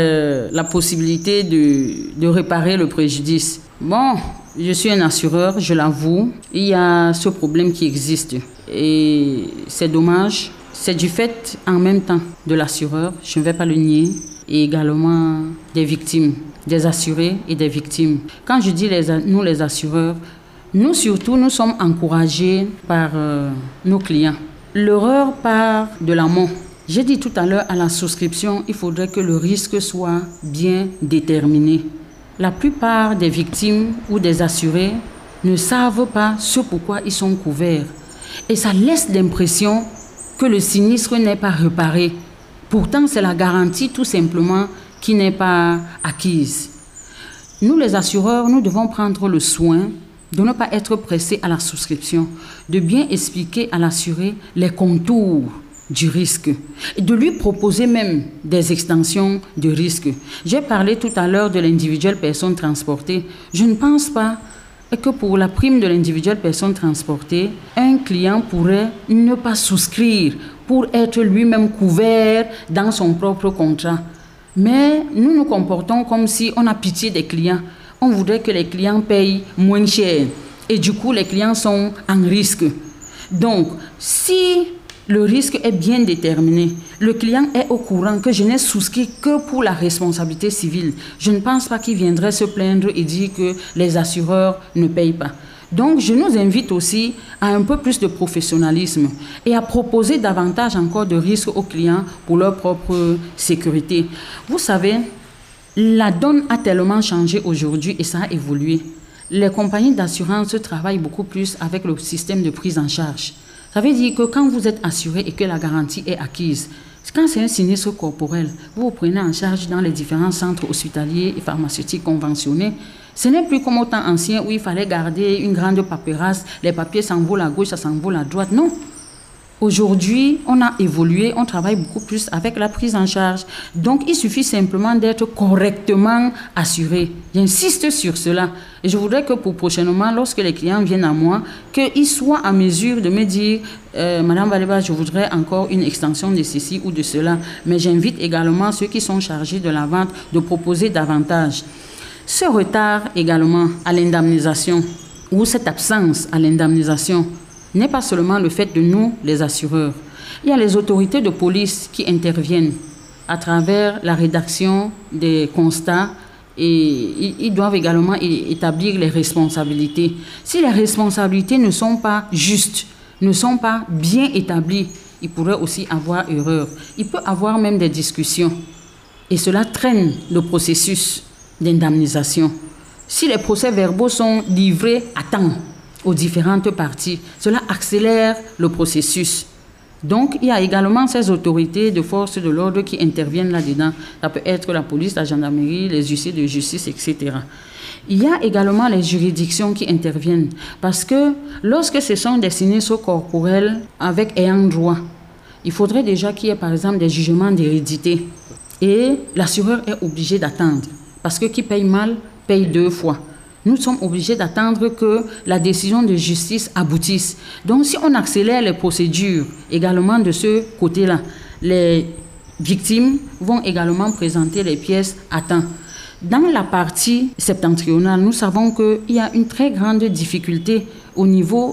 la possibilité de réparer le préjudice. Bon, je suis un assureur, je l'avoue. Il y a ce problème qui existe. Et c'est dommage. C'est du fait en même temps de l'assureur, je ne vais pas le nier, et également des victimes, des assurés et des victimes. Quand je dis nous les assureurs, nous surtout, nous sommes encouragés par nos clients. L'erreur part de l'amont. J'ai dit tout à l'heure, à la souscription, il faudrait que le risque soit bien déterminé. La plupart des victimes ou des assurés ne savent pas ce pourquoi ils sont couverts. Et ça laisse l'impression que le sinistre n'est pas réparé. Pourtant, c'est la garantie tout simplement qui n'est pas acquise. Nous, les assureurs, nous devons prendre le soin de ne pas être pressés à la souscription, de bien expliquer à l'assuré les contours du risque et de lui proposer même des extensions de risque. J'ai parlé tout à l'heure de l'individuelle personne transportée. Je ne pense pas que pour la prime de l'individuelle personne transportée, un client pourrait ne pas souscrire pour être lui-même couvert dans son propre contrat. Mais nous nous comportons comme si on a pitié des clients. On voudrait que les clients payent moins cher. Et du coup, les clients sont en risque. Donc, si le risque est bien déterminé, le client est au courant que je n'ai souscrit que pour la responsabilité civile, je ne pense pas qu'il viendrait se plaindre et dire que les assureurs ne payent pas. Donc, je nous invite aussi à un peu plus de professionnalisme et à proposer davantage encore de risques aux clients pour leur propre sécurité. Vous savez, la donne a tellement changé aujourd'hui et ça a évolué. Les compagnies d'assurance travaillent beaucoup plus avec le système de prise en charge. Ça veut dire que quand vous êtes assuré et que la garantie est acquise, Quand c'est un sinistre corporel, vous vous prenez en charge dans les différents centres hospitaliers et pharmaceutiques conventionnés. Ce n'est plus comme au temps ancien où il fallait garder une grande paperasse, les papiers s'envolent à gauche, ça s'envole à droite. Non. Aujourd'hui, on a évolué, on travaille beaucoup plus avec la prise en charge. Donc, il suffit simplement d'être correctement assuré. J'insiste sur cela. Et je voudrais que pour prochainement, lorsque les clients viennent à moi, qu'ils soient en mesure de me dire Madame Baleba, je voudrais encore une extension de ceci ou de cela. Mais j'invite également ceux qui sont chargés de la vente de proposer davantage. Ce retard également à l'indemnisation ou cette absence à l'indemnisation n'est pas seulement le fait de nous, les assureurs. Il y a les autorités de police qui interviennent à travers la rédaction des constats et ils doivent également établir les responsabilités. Si les responsabilités ne sont pas justes, ne sont pas bien établies, il pourrait aussi avoir erreur. Il peut y avoir même des discussions et cela traîne le processus d'indemnisation. Si les procès-verbaux sont livrés à temps aux différentes parties, cela accélère le processus. Donc, il y a également ces autorités de force de l'ordre qui interviennent là-dedans. Ça peut être la police, la gendarmerie, les huissiers de justice, etc. Il y a également les juridictions qui interviennent parce que lorsque ce sont des sinistres corporels avec ayant droit, il faudrait déjà qu'il y ait par exemple des jugements d'hérédité et l'assureur est obligé d'attendre parce que qui paye mal paye 2 fois. Nous sommes obligés d'attendre que la décision de justice aboutisse. Donc, si on accélère les procédures également de ce côté-là, les victimes vont également présenter les pièces à temps. Dans la partie septentrionale, nous savons qu'il y a une très grande difficulté au niveau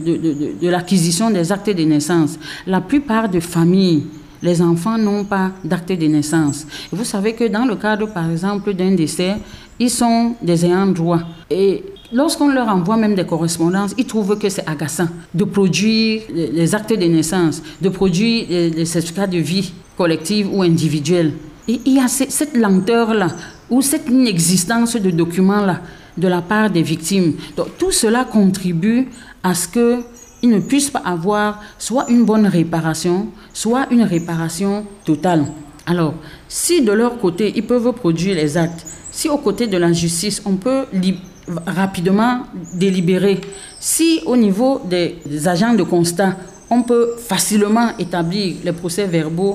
de l'acquisition des actes de naissance. La plupart des familles, les enfants n'ont pas d'acte de naissance. Et vous savez que dans le cadre, par exemple, d'un décès, ils sont des ayants droit. Et lorsqu'on leur envoie même des correspondances, ils trouvent que c'est agaçant de produire les actes de naissance, de produire les certificats de vie collective ou individuelle. Et il y a cette lenteur-là, ou cette inexistence de documents-là de la part des victimes. Donc tout cela contribue à ce qu'ils ne puissent pas avoir soit une bonne réparation, soit une réparation totale. Alors, si de leur côté, ils peuvent produire les actes, si aux côtés de la justice, on peut rapidement délibérer, si au niveau des agents de constat, on peut facilement établir les procès-verbaux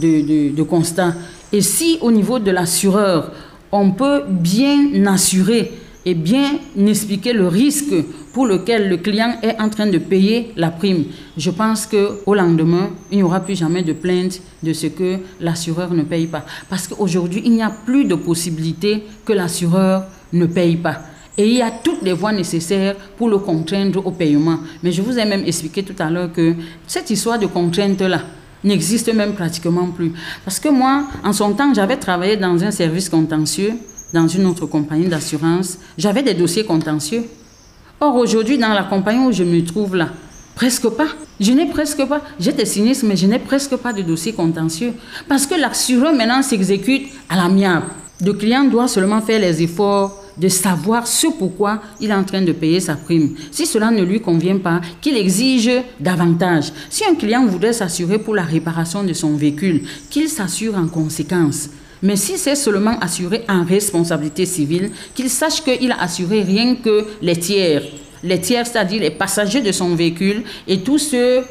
de constat, et si au niveau de l'assureur, on peut bien assurer et bien expliquer le risque pour lequel le client est en train de payer la prime, je pense qu'au lendemain, il n'y aura plus jamais de plainte de ce que l'assureur ne paye pas. Parce qu'aujourd'hui, il n'y a plus de possibilité que l'assureur ne paye pas. Et il y a toutes les voies nécessaires pour le contraindre au paiement. Mais je vous ai même expliqué tout à l'heure que cette histoire de contrainte-là n'existe même pratiquement plus. Parce que moi, en son temps, j'avais travaillé dans un service contentieux, dans une autre compagnie d'assurance. J'avais des dossiers contentieux. Or, aujourd'hui, dans la compagnie où je me trouve là, presque pas. Je n'ai presque pas. J'ai des sinistres, mais je n'ai presque pas de dossiers contentieux. Parce que l'assureur maintenant s'exécute à l'amiable. Le client doit seulement faire les efforts de savoir ce pourquoi il est en train de payer sa prime. Si cela ne lui convient pas, qu'il exige davantage. Si un client voudrait s'assurer pour la réparation de son véhicule, qu'il s'assure en conséquence. Mais si c'est seulement assuré en responsabilité civile, qu'il sache qu'il a assuré rien que les tiers, c'est-à-dire les passagers de son véhicule et tous ceux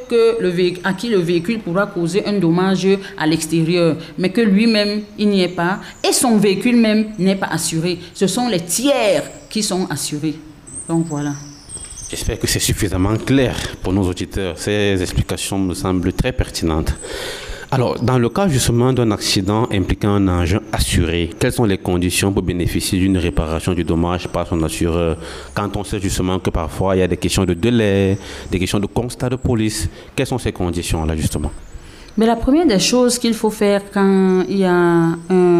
à qui le véhicule pourra causer un dommage à l'extérieur, mais que lui-même, il n'y est pas, et son véhicule même n'est pas assuré. Ce sont les tiers qui sont assurés. Donc voilà. J'espère que c'est suffisamment clair pour nos auditeurs. Ces explications me semblent très pertinentes. Alors, dans le cas justement d'un accident impliquant un engin assuré, quelles sont les conditions pour bénéficier d'une réparation du dommage par son assureur? Quand on sait justement que parfois il y a des questions de délai, des questions de constat de police, quelles sont ces conditions-là justement? Mais la première des choses qu'il faut faire quand il y a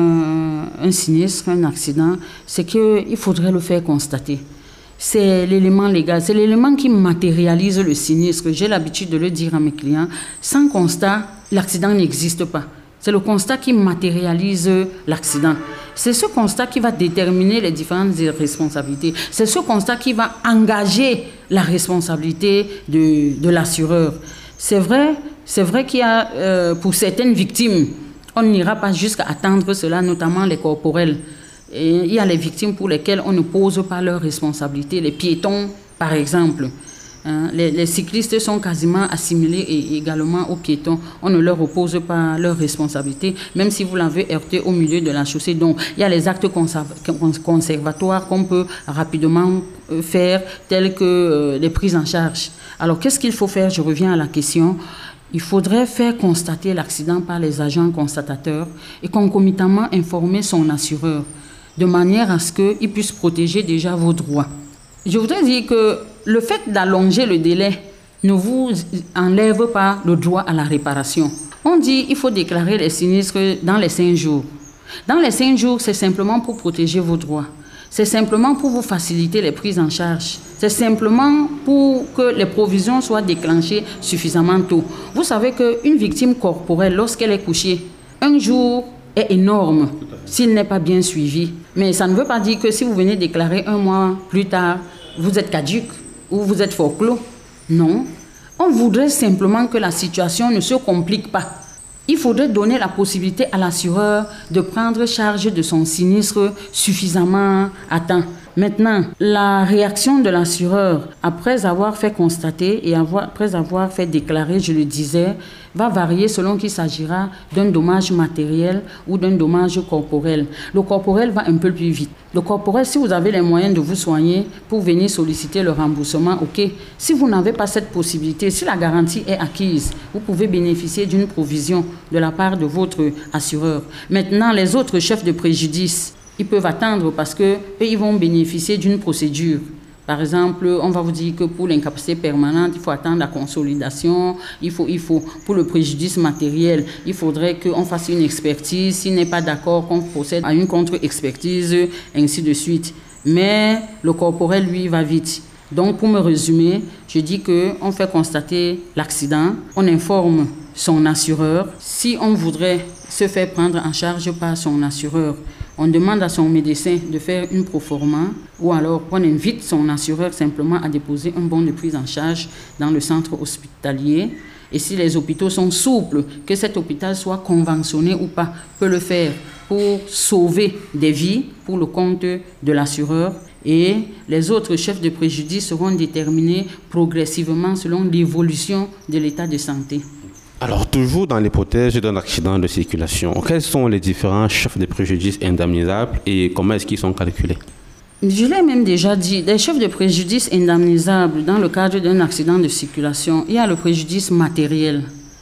un sinistre, un accident, c'est qu'il faudrait le faire constater. C'est l'élément légal, c'est l'élément qui matérialise le sinistre. J'ai l'habitude de le dire à mes clients. Sans constat, l'accident n'existe pas. C'est le constat qui matérialise l'accident. C'est ce constat qui va déterminer les différentes responsabilités. C'est ce constat qui va engager la responsabilité de l'assureur. C'est vrai, C'est vrai qu'il y a, pour certaines victimes, on n'ira pas jusqu'à attendre cela, notamment les corporels. Et il y a les victimes pour lesquelles on ne pose pas leurs responsabilités, les piétons par exemple. Les cyclistes sont quasiment assimilés également aux piétons. On ne leur oppose pas leurs responsabilités, même si vous l'avez heurté au milieu de la chaussée. Donc, il y a les actes conservatoires qu'on peut rapidement faire, tels que les prises en charge. Alors, qu'est-ce qu'il faut faire? Je reviens à la question. Il faudrait faire constater l'accident par les agents constatateurs et concomitamment informer son assureur, de manière à ce qu'il puisse protéger déjà vos droits. Je voudrais dire que le fait d'allonger le délai ne vous enlève pas le droit à la réparation. On dit qu'il faut déclarer les sinistres dans les 5 jours. Dans les 5 jours, c'est simplement pour protéger vos droits. C'est simplement pour vous faciliter les prises en charge. C'est simplement pour que les provisions soient déclenchées suffisamment tôt. Vous savez qu'une victime corporelle, lorsqu'elle est couchée, un jour est énorme s'il n'est pas bien suivi. Mais ça ne veut pas dire que si vous venez déclarer 1 mois plus tard, vous êtes caduque ou vous êtes forclos. Non. On voudrait simplement que la situation ne se complique pas. Il faudrait donner la possibilité à l'assureur de prendre charge de son sinistre suffisamment à temps. Maintenant, la réaction de l'assureur, après avoir fait constater et après avoir fait déclarer, je le disais, va varier selon qu'il s'agira d'un dommage matériel ou d'un dommage corporel. Le corporel va un peu plus vite. Le corporel, si vous avez les moyens de vous soigner pour venir solliciter le remboursement, ok. Si vous n'avez pas cette possibilité, si la garantie est acquise, vous pouvez bénéficier d'une provision de la part de votre assureur. Maintenant, les autres chefs de préjudice, ils peuvent attendre parce qu'ils vont bénéficier d'une procédure. Par exemple, on va vous dire que pour l'incapacité permanente, il faut attendre la consolidation, il faut pour le préjudice matériel, il faudrait qu'on fasse une expertise, s'il n'est pas d'accord, qu'on procède à une contre-expertise, ainsi de suite. Mais le corporel, lui, va vite. Donc, pour me résumer, je dis qu'on fait constater l'accident, on informe son assureur. Si on voudrait se faire prendre en charge par son assureur, on demande à son médecin de faire une proforma ou alors on invite son assureur simplement à déposer un bon de prise en charge dans le centre hospitalier. Et si les hôpitaux sont souples, que cet hôpital soit conventionné ou pas, peut le faire pour sauver des vies pour le compte de l'assureur. Et les autres chefs de préjudice seront déterminés progressivement selon l'évolution de l'état de santé. Alors, toujours dans l'hypothèse d'un accident de circulation, quels sont les différents chefs de préjudice indemnisables et comment est-ce qu'ils sont calculés? Je l'ai même déjà dit, les chefs de préjudice indemnisables dans le cadre d'un accident de circulation, il y a le préjudice matériel.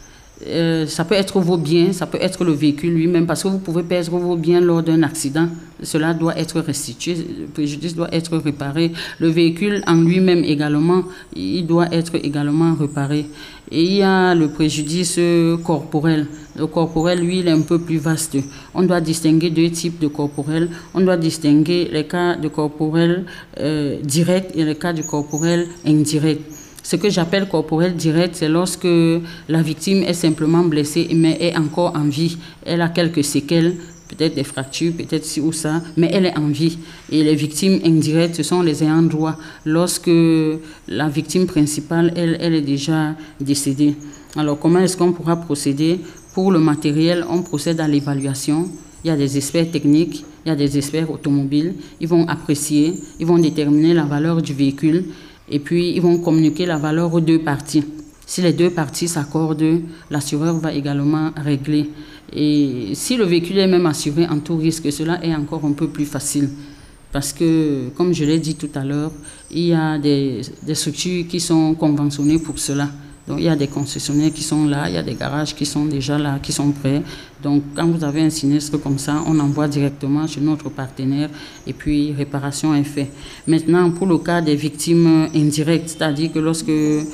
Ça peut être vos biens, ça peut être le véhicule lui-même, parce que vous pouvez perdre vos biens lors d'un accident. Cela doit être restitué, le préjudice doit être réparé. Le véhicule en lui-même également, il doit être également réparé. Et il y a le préjudice corporel. Le corporel, lui, il est un peu plus vaste. On doit distinguer 2 types de corporel. On doit distinguer les cas de corporel direct et les cas de corporel indirect. Ce que j'appelle corporel direct, c'est lorsque la victime est simplement blessée, mais est encore en vie. Elle a quelques séquelles, peut-être des fractures, peut-être ci ou ça, mais elle est en vie. Et les victimes indirectes, ce sont les ayants droit. Lorsque la victime principale, elle est déjà décédée. Alors, comment est-ce qu'on pourra procéder? Pour le matériel, on procède à l'évaluation. Il y a des experts techniques, il y a des experts automobiles. Ils vont apprécier, ils vont déterminer la valeur du véhicule. Et puis, ils vont communiquer la valeur aux 2 parties. Si les 2 parties s'accordent, l'assureur va également régler. Et si le véhicule est même assuré en tout risque, cela est encore un peu plus facile. Parce que, comme je l'ai dit tout à l'heure, il y a des structures qui sont conventionnées pour cela. Donc, il y a des concessionnaires qui sont là, il y a des garages qui sont déjà là, qui sont prêts. Donc, quand vous avez un sinistre comme ça, on envoie directement chez notre partenaire et puis réparation est faite. Maintenant, pour le cas des victimes indirectes, c'est-à-dire que lorsque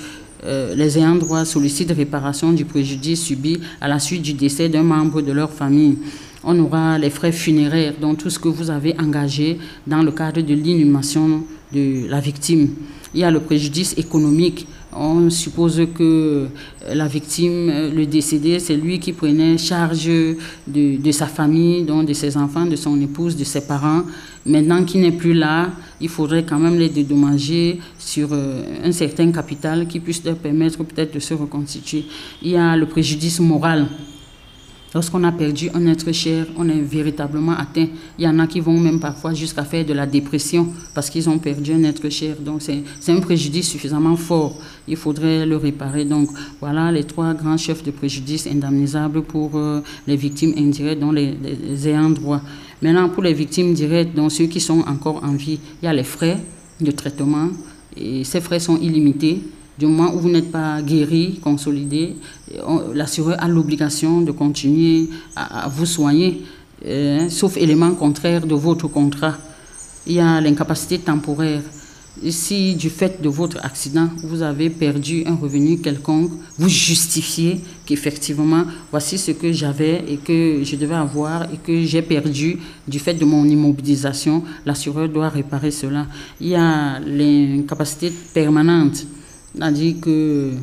les ayants droit sollicitent réparation du préjudice subi à la suite du décès d'un membre de leur famille, on aura les frais funéraires, donc tout ce que vous avez engagé dans le cadre de l'inhumation de la victime. Il y a le préjudice économique. On suppose que la victime, le décédé, c'est lui qui prenait charge de sa famille, donc de ses enfants, de son épouse, de ses parents. Maintenant qu'il n'est plus là, il faudrait quand même les dédommager sur un certain capital qui puisse leur permettre peut-être de se reconstituer. Il y a le préjudice moral. Lorsqu'on a perdu un être cher, on est véritablement atteint. Il y en a qui vont même parfois jusqu'à faire de la dépression parce qu'ils ont perdu un être cher. Donc c'est un préjudice suffisamment fort. Il faudrait le réparer. Donc voilà les 3 grands chefs de préjudice indemnisables pour les victimes indirectes, dont les ayants droit. Maintenant, pour les victimes directes, donc ceux qui sont encore en vie, il y a les frais de traitement. Et ces frais sont illimités. Du moment où vous n'êtes pas guéri, consolidé, l'assureur a l'obligation de continuer à vous soigner, sauf élément contraire de votre contrat. Il y a l'incapacité temporaire. Si du fait de votre accident, vous avez perdu un revenu quelconque, vous justifiez qu'effectivement, voici ce que j'avais et que je devais avoir et que j'ai perdu du fait de mon immobilisation, l'assureur doit réparer cela. Il y a l'incapacité permanente. C'est-à-dire que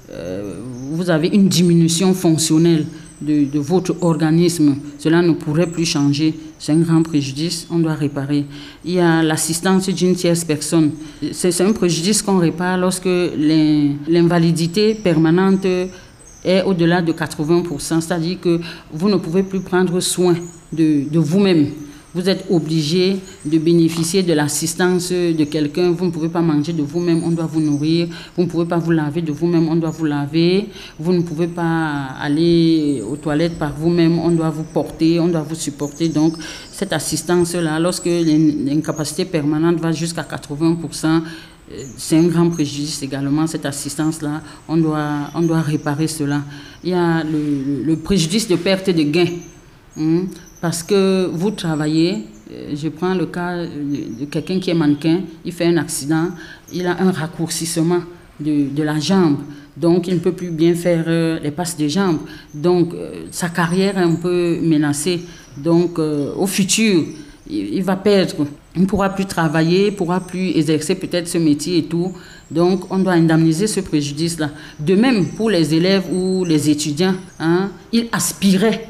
vous avez une diminution fonctionnelle de votre organisme. Cela ne pourrait plus changer. C'est un grand préjudice, on doit réparer. Il y a l'assistance d'une tierce personne. C'est un préjudice qu'on répare lorsque l'invalidité permanente est au-delà de 80%. C'est-à-dire que vous ne pouvez plus prendre soin de vous-même. Vous êtes obligé de bénéficier de l'assistance de quelqu'un. Vous ne pouvez pas manger de vous-même, on doit vous nourrir. Vous ne pouvez pas vous laver de vous-même, on doit vous laver. Vous ne pouvez pas aller aux toilettes par vous-même, on doit vous porter, on doit vous supporter. Donc, cette assistance-là, lorsque l'incapacité permanente va jusqu'à 80%, c'est un grand préjudice également, cette assistance-là. On doit réparer cela. Il y a le préjudice de perte de gain. Parce que vous travaillez, je prends le cas de quelqu'un qui est mannequin, il fait un accident, il a un raccourcissement de la jambe, donc il ne peut plus bien faire les passes de jambes. Donc sa carrière est un peu menacée. Donc au futur, il va perdre. Il ne pourra plus travailler, il ne pourra plus exercer peut-être ce métier et tout. Donc, on doit indemniser ce préjudice-là. De même, pour les élèves ou les étudiants, ils aspiraient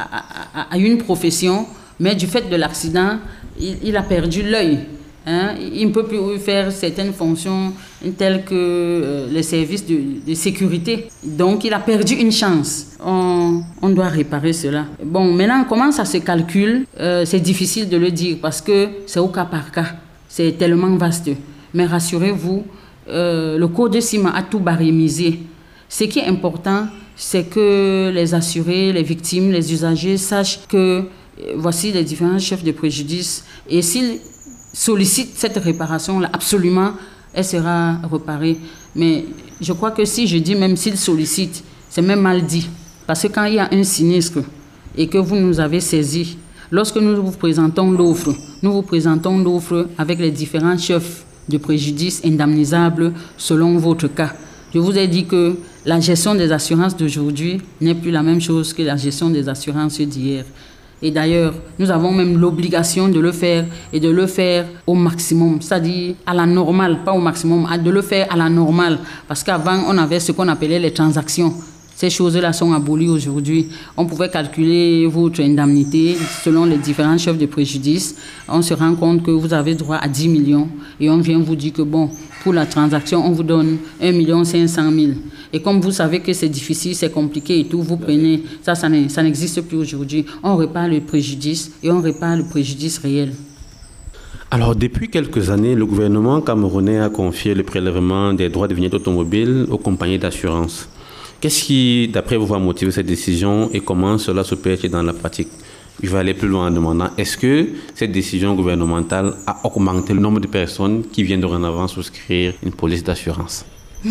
à une profession, mais du fait de l'accident, il a perdu l'œil. Il ne peut plus faire certaines fonctions telles que les services de sécurité. Donc, il a perdu une chance. On doit réparer cela. Bon, maintenant, comment ça se calcule? C'est difficile de le dire parce que c'est au cas par cas. C'est tellement vaste. Mais rassurez-vous, le code CIMA a tout barémisé. Ce qui est important, c'est que les assurés, les victimes, les usagers sachent que voici les différents chefs de préjudice. Et s'ils sollicitent cette réparation-là, absolument, elle sera réparée. Mais je crois que si je dis même s'ils sollicitent, c'est même mal dit. Parce que quand il y a un sinistre et que vous nous avez saisi, lorsque nous vous présentons l'offre, nous vous présentons l'offre avec les différents chefs de préjudice indemnisables selon votre cas. Je vous ai dit que la gestion des assurances d'aujourd'hui n'est plus la même chose que la gestion des assurances d'hier. Et d'ailleurs, nous avons même l'obligation de le faire et de le faire au maximum, c'est-à-dire à la normale, pas au maximum, de le faire à la normale. Parce qu'avant, on avait ce qu'on appelait les transactions. Ces choses-là sont abolies aujourd'hui. On pouvait calculer votre indemnité selon les différents chefs de préjudice. On se rend compte que vous avez droit à 10 millions et on vient vous dire que bon, pour la transaction, on vous donne 1 500 000. Et comme vous savez que c'est difficile, c'est compliqué et tout, vous prenez. Ça n'existe plus aujourd'hui. On répare le préjudice et on répare le préjudice réel. Alors, depuis quelques années, le gouvernement camerounais a confié le prélèvement des droits de vignette automobile aux compagnies d'assurance. Qu'est-ce qui, d'après vous, va motiver cette décision et comment cela se pêche dans la pratique? Je vais aller plus loin en demandant, est-ce que cette décision gouvernementale a augmenté le nombre de personnes qui viennent dorénavant souscrire une police d'assurance?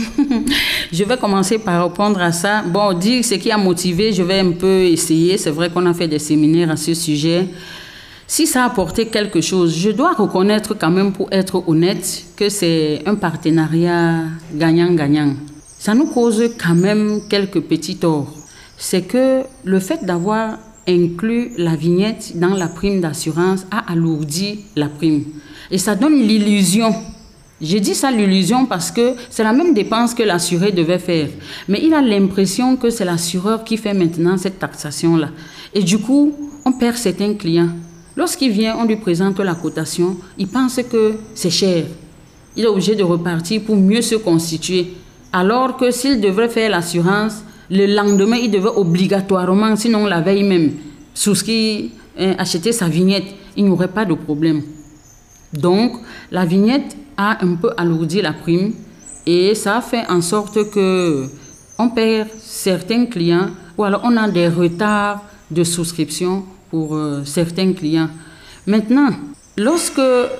Je vais commencer par répondre à ça. Bon, dire ce qui a motivé, je vais un peu essayer. C'est vrai qu'on a fait des séminaires à ce sujet. Si ça a apporté quelque chose, je dois reconnaître quand même, pour être honnête, que c'est un partenariat gagnant-gagnant. Ça nous cause quand même quelques petits torts. C'est que le fait d'avoir inclus la vignette dans la prime d'assurance a alourdi la prime. Et ça donne l'illusion. J'ai dit ça, l'illusion, parce que c'est la même dépense que l'assuré devait faire. Mais il a l'impression que c'est l'assureur qui fait maintenant cette taxation-là. Et du coup, on perd certains clients. Lorsqu'il vient, on lui présente la cotation, il pense que c'est cher. Il est obligé de repartir pour mieux se constituer. Alors que s'il devrait faire l'assurance, le lendemain, il devait obligatoirement, sinon la veille même, souscrire, acheter sa vignette. Il n'y aurait pas de problème. Donc, la vignette a un peu alourdi la prime et ça fait en sorte qu'on perd certains clients ou alors on a des retards de souscription pour certains clients. Maintenant, lorsque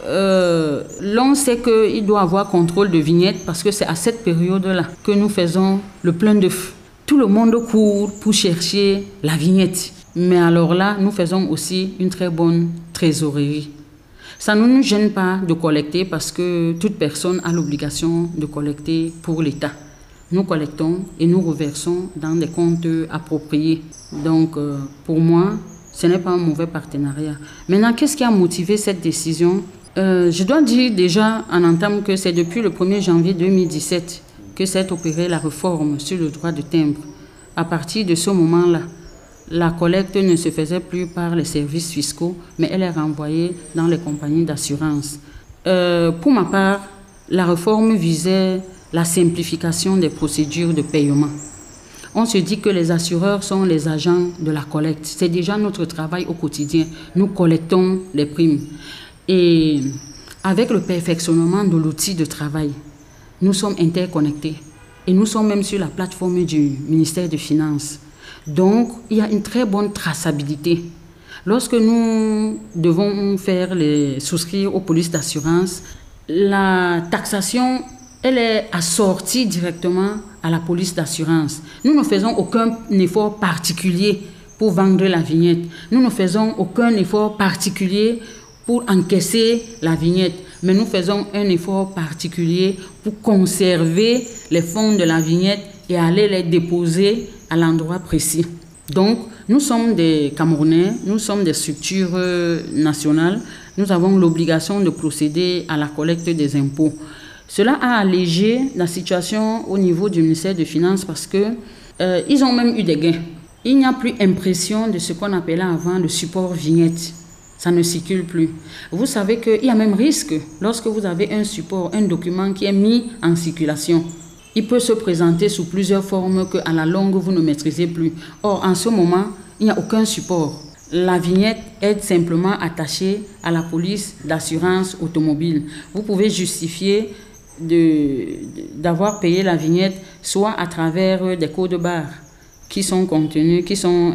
l'on sait qu'il doit avoir contrôle de vignette, parce que c'est à cette période-là que nous faisons le plein d'œufs. Tout le monde court pour chercher la vignette. Mais alors là, nous faisons aussi une très bonne trésorerie. Ça ne nous gêne pas de collecter parce que toute personne a l'obligation de collecter pour l'État. Nous collectons et nous reversons dans des comptes appropriés. Donc, pour moi, ce n'est pas un mauvais partenariat. Maintenant, qu'est-ce qui a motivé cette décision? Je dois dire déjà en entame que c'est depuis le 1er janvier 2017 que s'est opérée la réforme sur le droit de timbre. À partir de ce moment-là, la collecte ne se faisait plus par les services fiscaux, mais elle est renvoyée dans les compagnies d'assurance. Pour ma part, la réforme visait la simplification des procédures de paiement. On se dit que les assureurs sont les agents de la collecte. C'est déjà notre travail au quotidien. Nous collectons les primes. Et avec le perfectionnement de l'outil de travail, nous sommes interconnectés. Et nous sommes même sur la plateforme du ministère des Finances. Donc, il y a une très bonne traçabilité. Lorsque nous devons souscrire aux polices d'assurance, la taxation, elle est assortie directement à la police d'assurance. Nous ne faisons aucun effort particulier pour vendre la vignette. Nous ne faisons aucun effort particulier pour encaisser la vignette. Mais nous faisons un effort particulier pour conserver les fonds de la vignette et aller les déposer à l'endroit précis. Donc, nous sommes des Camerounais, nous sommes des structures nationales, nous avons l'obligation de procéder à la collecte des impôts. Cela a allégé la situation au niveau du ministère des Finances parce qu'ils ont même eu des gains. Il n'y a plus impression de ce qu'on appelait avant le support vignette. Ça ne circule plus. Vous savez qu'il y a même risque lorsque vous avez un support, un document qui est mis en circulation. Il peut se présenter sous plusieurs formes qu'à la longue, vous ne maîtrisez plus. Or, en ce moment, il n'y a aucun support. La vignette est simplement attachée à la police d'assurance automobile. Vous pouvez justifier d'avoir payé la vignette soit à travers des codes barres qui sont contenus, qui sont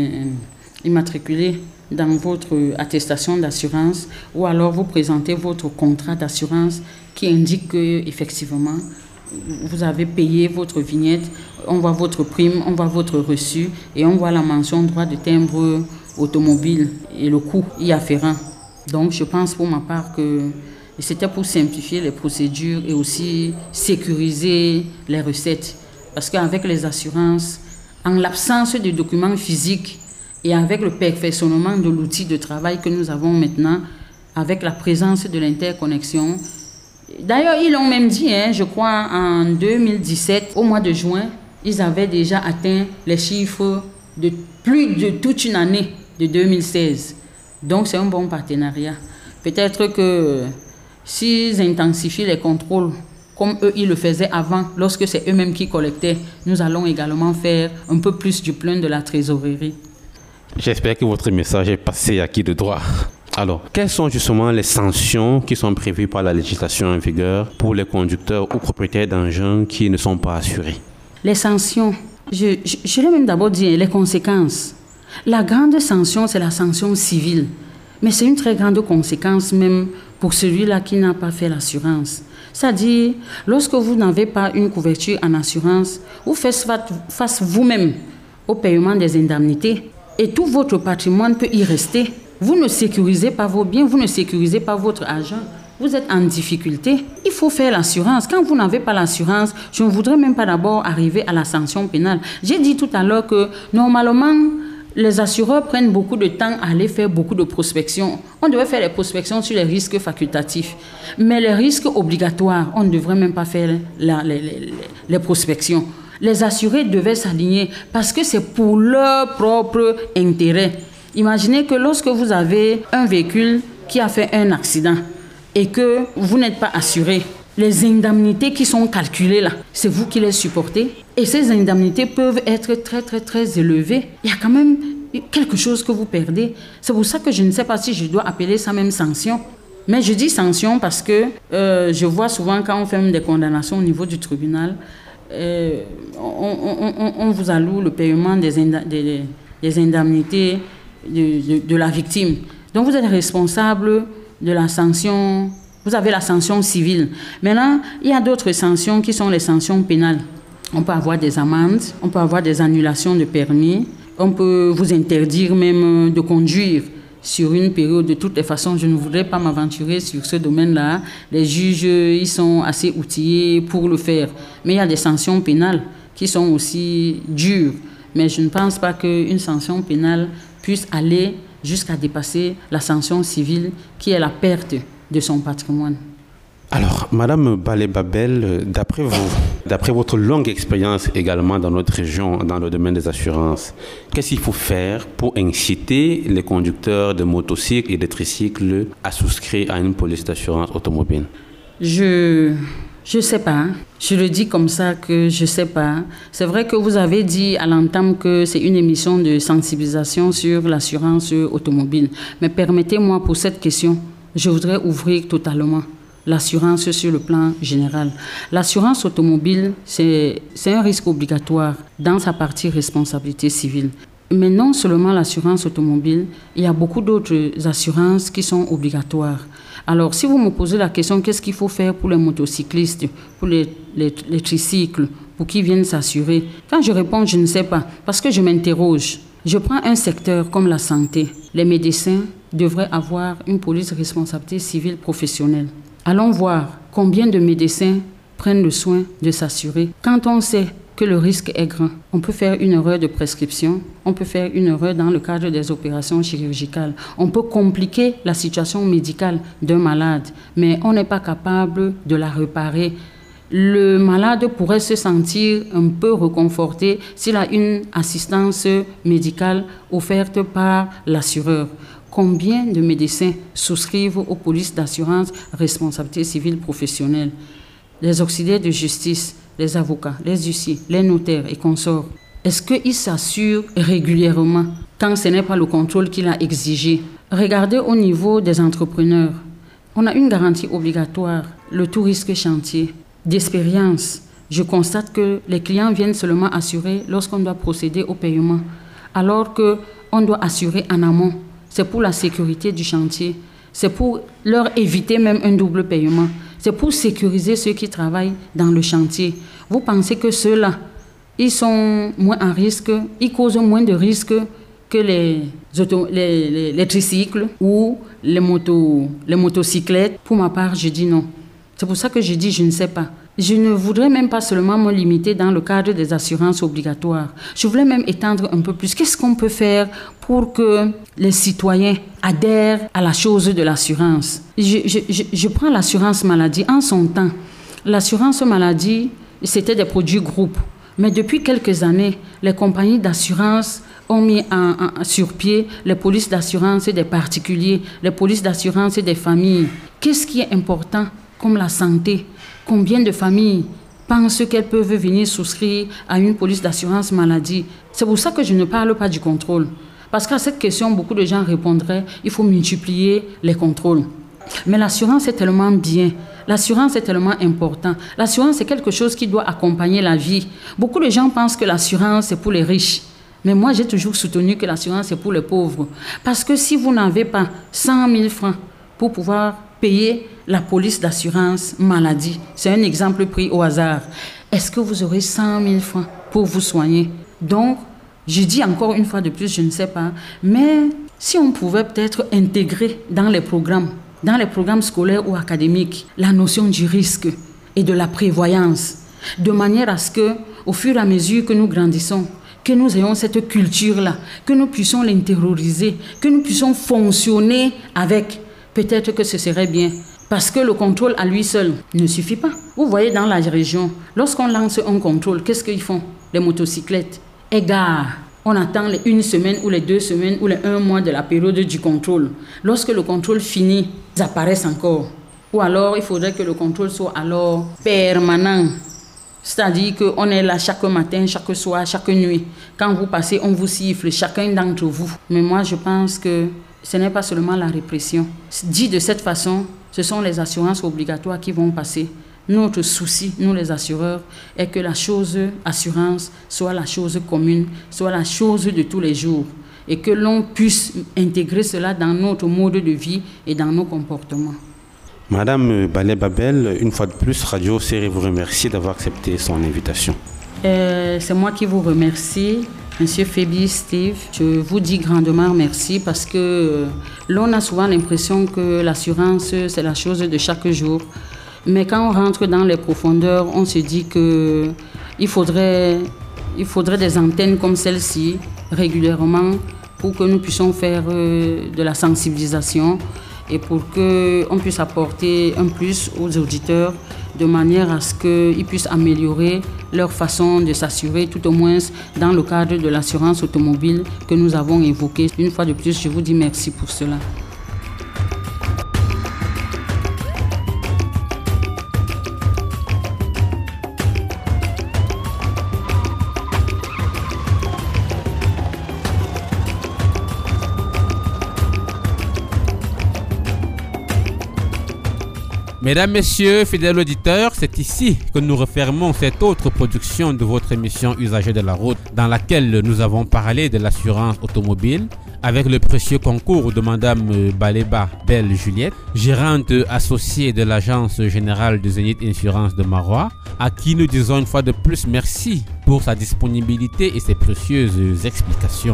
immatriculés dans votre attestation d'assurance, ou alors vous présentez votre contrat d'assurance qui indique que effectivement vous avez payé votre vignette, on voit votre prime, on voit votre reçu et on voit la mention droit de timbre automobile et le coût y afférent. Donc je pense pour ma part que c'était pour simplifier les procédures et aussi sécuriser les recettes. Parce qu'avec les assurances, en l'absence de documents physiques et avec le perfectionnement de l'outil de travail que nous avons maintenant, avec la présence de l'interconnexion, d'ailleurs, ils l'ont même dit, je crois, en 2017, au mois de juin, ils avaient déjà atteint les chiffres de plus de toute une année de 2016. Donc, c'est un bon partenariat. Peut-être que s'ils intensifient les contrôles, comme eux, ils le faisaient avant, lorsque c'est eux-mêmes qui collectaient, nous allons également faire un peu plus du plein de la trésorerie. J'espère que votre message est passé à qui de droit. Alors, quelles sont justement les sanctions qui sont prévues par la législation en vigueur pour les conducteurs ou propriétaires d'engins qui ne sont pas assurés? Les sanctions, je l'ai même d'abord dit, les conséquences. La grande sanction, c'est la sanction civile. Mais c'est une très grande conséquence même pour celui-là qui n'a pas fait l'assurance. C'est-à-dire, lorsque vous n'avez pas une couverture en assurance, vous faites face vous-même au paiement des indemnités et tout votre patrimoine peut y rester. Vous ne sécurisez pas vos biens, vous ne sécurisez pas votre argent. Vous êtes en difficulté. Il faut faire l'assurance. Quand vous n'avez pas l'assurance, je ne voudrais même pas d'abord arriver à la sanction pénale. J'ai dit tout à l'heure que normalement, les assureurs prennent beaucoup de temps à aller faire beaucoup de prospection. On devrait faire les prospections sur les risques facultatifs. Mais les risques obligatoires, on ne devrait même pas faire les prospections. Les assurés devaient s'aligner parce que c'est pour leur propre intérêt. Imaginez que lorsque vous avez un véhicule qui a fait un accident et que vous n'êtes pas assuré, les indemnités qui sont calculées là, c'est vous qui les supportez. Et ces indemnités peuvent être très, très, très élevées. Il y a quand même quelque chose que vous perdez. C'est pour ça que je ne sais pas si je dois appeler ça même sanction. Mais je dis sanction parce que je vois souvent quand on fait même des condamnations au niveau du tribunal, on vous alloue le paiement des indemnités de la victime. Donc vous êtes responsable de la sanction, vous avez la sanction civile. Maintenant, il y a d'autres sanctions qui sont les sanctions pénales. On peut avoir des amendes, on peut avoir des annulations de permis, on peut vous interdire même de conduire sur une période. De toutes les façons, je ne voudrais pas m'aventurer sur ce domaine-là. Les juges, ils sont assez outillés pour le faire. Mais il y a des sanctions pénales qui sont aussi dures. Mais je ne pense pas qu'une sanction pénale puisse aller jusqu'à dépasser la sanction civile qui est la perte de son patrimoine. Alors, Madame Balé-Babel, d'après vous, d'après votre longue expérience également dans notre région, dans le domaine des assurances, qu'est-ce qu'il faut faire pour inciter les conducteurs de motocycles et de tricycles à souscrire à une police d'assurance automobile? Je sais pas. Je le dis comme ça que je sais pas. C'est vrai que vous avez dit à l'entame que c'est une émission de sensibilisation sur l'assurance automobile. Mais permettez-moi pour cette question, je voudrais ouvrir totalement l'assurance sur le plan général. L'assurance automobile, c'est un risque obligatoire dans sa partie responsabilité civile. Mais non seulement l'assurance automobile, il y a beaucoup d'autres assurances qui sont obligatoires. Alors, si vous me posez la question, qu'est-ce qu'il faut faire pour les motocyclistes, pour les tricycles, pour qu'ils viennent s'assurer? Quand je réponds, je ne sais pas, parce que je m'interroge. Je prends un secteur comme la santé. Les médecins devraient avoir une police de responsabilité civile professionnelle. Allons voir combien de médecins prennent le soin de s'assurer. Quand on sait que le risque est grand, on peut faire une erreur de prescription, on peut faire une erreur dans le cadre des opérations chirurgicales, on peut compliquer la situation médicale d'un malade, mais on n'est pas capable de la réparer. Le malade pourrait se sentir un peu réconforté s'il a une assistance médicale offerte par l'assureur. Combien de médecins souscrivent aux polices d'assurance responsabilité civile professionnelle? Les auxiliaires de justice, les avocats, les huissiers, les notaires et consorts, est-ce qu'ils s'assurent régulièrement quand ce n'est pas le contrôle qu'il a exigé? Regardez au niveau des entrepreneurs. On a une garantie obligatoire, le tout risque chantier. D'expérience, je constate que les clients viennent seulement assurer lorsqu'on doit procéder au paiement, alors qu'on doit assurer en amont. C'est pour la sécurité du chantier. C'est pour leur éviter même un double paiement. C'est pour sécuriser ceux qui travaillent dans le chantier. Vous pensez que ceux-là, ils sont moins en risque, ils causent moins de risques que les tricycles ou les motocyclettes? Pour ma part, je dis non. C'est pour ça que je dis je ne sais pas. Je ne voudrais même pas seulement me limiter dans le cadre des assurances obligatoires. Je voulais même étendre un peu plus. Qu'est-ce qu'on peut faire pour que les citoyens adhèrent à la chose de l'assurance? Je prends l'assurance maladie. En son temps, l'assurance maladie, c'était des produits groupes. Mais depuis quelques années, les compagnies d'assurance ont mis sur pied les polices d'assurance des particuliers, les polices d'assurance des familles. Qu'est-ce qui est important comme la santé? Combien de familles pensent qu'elles peuvent venir souscrire à une police d'assurance maladie? C'est pour ça que je ne parle pas du contrôle. Parce qu'à cette question, beaucoup de gens répondraient, il faut multiplier les contrôles. Mais l'assurance est tellement bien. L'assurance est tellement important. L'assurance, c'est quelque chose qui doit accompagner la vie. Beaucoup de gens pensent que l'assurance, c'est pour les riches. Mais moi, j'ai toujours soutenu que l'assurance, c'est pour les pauvres. Parce que si vous n'avez pas 100 000 francs pour pouvoir payer la police d'assurance maladie, c'est un exemple pris au hasard, est-ce que vous aurez 100 000 francs pour vous soigner? Donc, je dis encore une fois de plus, je ne sais pas, mais si on pouvait peut-être intégrer dans les programmes scolaires ou académiques, la notion du risque et de la prévoyance, de manière à ce que, au fur et à mesure que nous grandissons, que nous ayons cette culture-là, que nous puissions l'intérioriser, que nous puissions fonctionner avec, peut-être que ce serait bien. Parce que le contrôle à lui seul ne suffit pas. Vous voyez dans la région, lorsqu'on lance un contrôle, qu'est-ce qu'ils font? Les motocyclettes égarent On attend les 1 semaine ou les 2 semaines ou les 1 mois de la période du contrôle. Lorsque le contrôle finit, ils apparaissent encore. Ou alors, il faudrait que le contrôle soit alors permanent. C'est-à-dire qu'on est là chaque matin, chaque soir, chaque nuit. Quand vous passez, on vous siffle, chacun d'entre vous. Mais moi, je pense que ce n'est pas seulement la répression. Dit de cette façon, ce sont les assurances obligatoires qui vont passer. Notre souci, nous les assureurs, est que la chose assurance soit la chose commune, soit la chose de tous les jours. Et que l'on puisse intégrer cela dans notre mode de vie et dans nos comportements. Madame Balé Babel, une fois de plus, Radio Série vous remercie d'avoir accepté son invitation. C'est moi qui vous remercie, Monsieur Fébi, Steve. Je vous dis grandement merci parce que l'on a souvent l'impression que l'assurance, c'est la chose de chaque jour. Mais quand on rentre dans les profondeurs, on se dit qu'il faudrait des antennes comme celle-ci régulièrement pour que nous puissions faire de la sensibilisation et pour qu'on puisse apporter un plus aux auditeurs de manière à ce qu'ils puissent améliorer leur façon de s'assurer, tout au moins dans le cadre de l'assurance automobile que nous avons évoqué. Une fois de plus, je vous dis merci pour cela. Mesdames, Messieurs, fidèles auditeurs, c'est ici que nous refermons cette autre production de votre émission Usagers de la route dans laquelle nous avons parlé de l'assurance automobile avec le précieux concours de Madame Baléba Belle Juliette, gérante associée de l'Agence Générale de Zénith Insurance de Marois, à qui nous disons une fois de plus merci pour sa disponibilité et ses précieuses explications.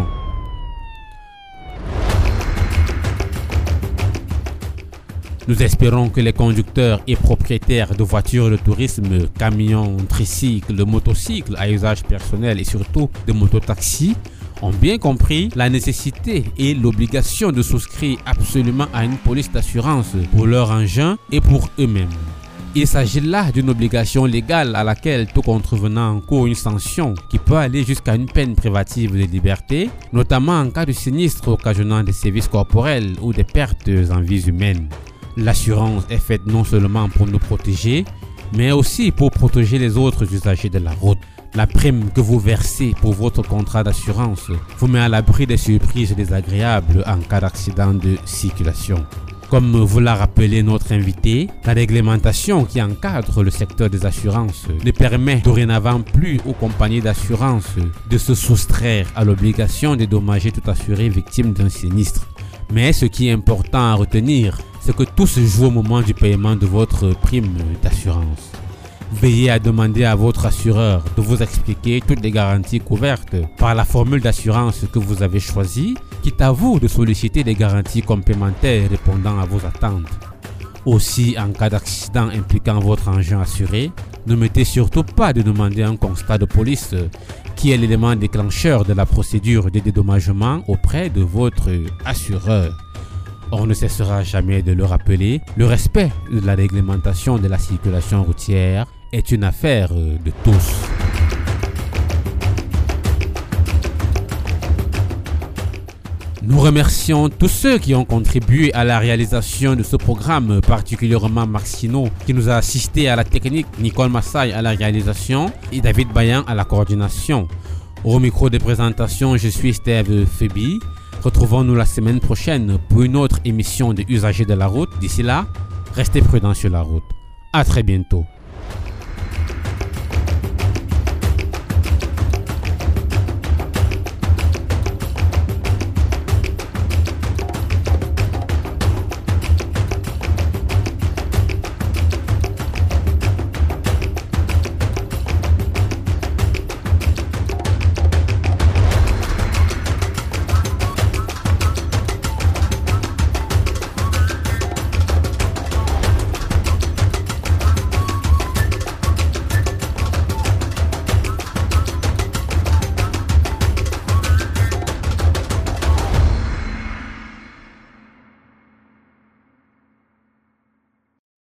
Nous espérons que les conducteurs et propriétaires de voitures de tourisme, camions, tricycles, motocycles à usage personnel et surtout de mototaxis ont bien compris la nécessité et l'obligation de souscrire absolument à une police d'assurance pour leur engin et pour eux-mêmes. Il s'agit là d'une obligation légale à laquelle tout contrevenant encourt une sanction qui peut aller jusqu'à une peine privative de liberté, notamment en cas de sinistre occasionnant des sévices corporels ou des pertes en vies humaines. L'assurance est faite non seulement pour nous protéger, mais aussi pour protéger les autres usagers de la route. La prime que vous versez pour votre contrat d'assurance vous met à l'abri des surprises désagréables en cas d'accident de circulation. Comme vous l'a rappelé notre invité, la réglementation qui encadre le secteur des assurances ne permet dorénavant plus aux compagnies d'assurance de se soustraire à l'obligation de dédommager tout assuré victime d'un sinistre. Mais ce qui est important à retenir, c'est que tout se joue au moment du paiement de votre prime d'assurance. Veillez à demander à votre assureur de vous expliquer toutes les garanties couvertes par la formule d'assurance que vous avez choisie, quitte à vous de solliciter des garanties complémentaires répondant à vos attentes. Aussi, en cas d'accident impliquant votre engin assuré, ne mettez surtout pas de demander un constat de police qui est l'élément déclencheur de la procédure de dédommagement auprès de votre assureur. On ne cessera jamais de le rappeler, le respect de la réglementation de la circulation routière est une affaire de tous. Nous remercions tous ceux qui ont contribué à la réalisation de ce programme, particulièrement Marcino qui nous a assisté à la technique, Nicole Massaï à la réalisation et David Bayan à la coordination. Au micro de présentation, je suis Steve Fébi. Retrouvons-nous la semaine prochaine pour une autre émission de Usagers de la route. D'ici là, restez prudents sur la route. À très bientôt.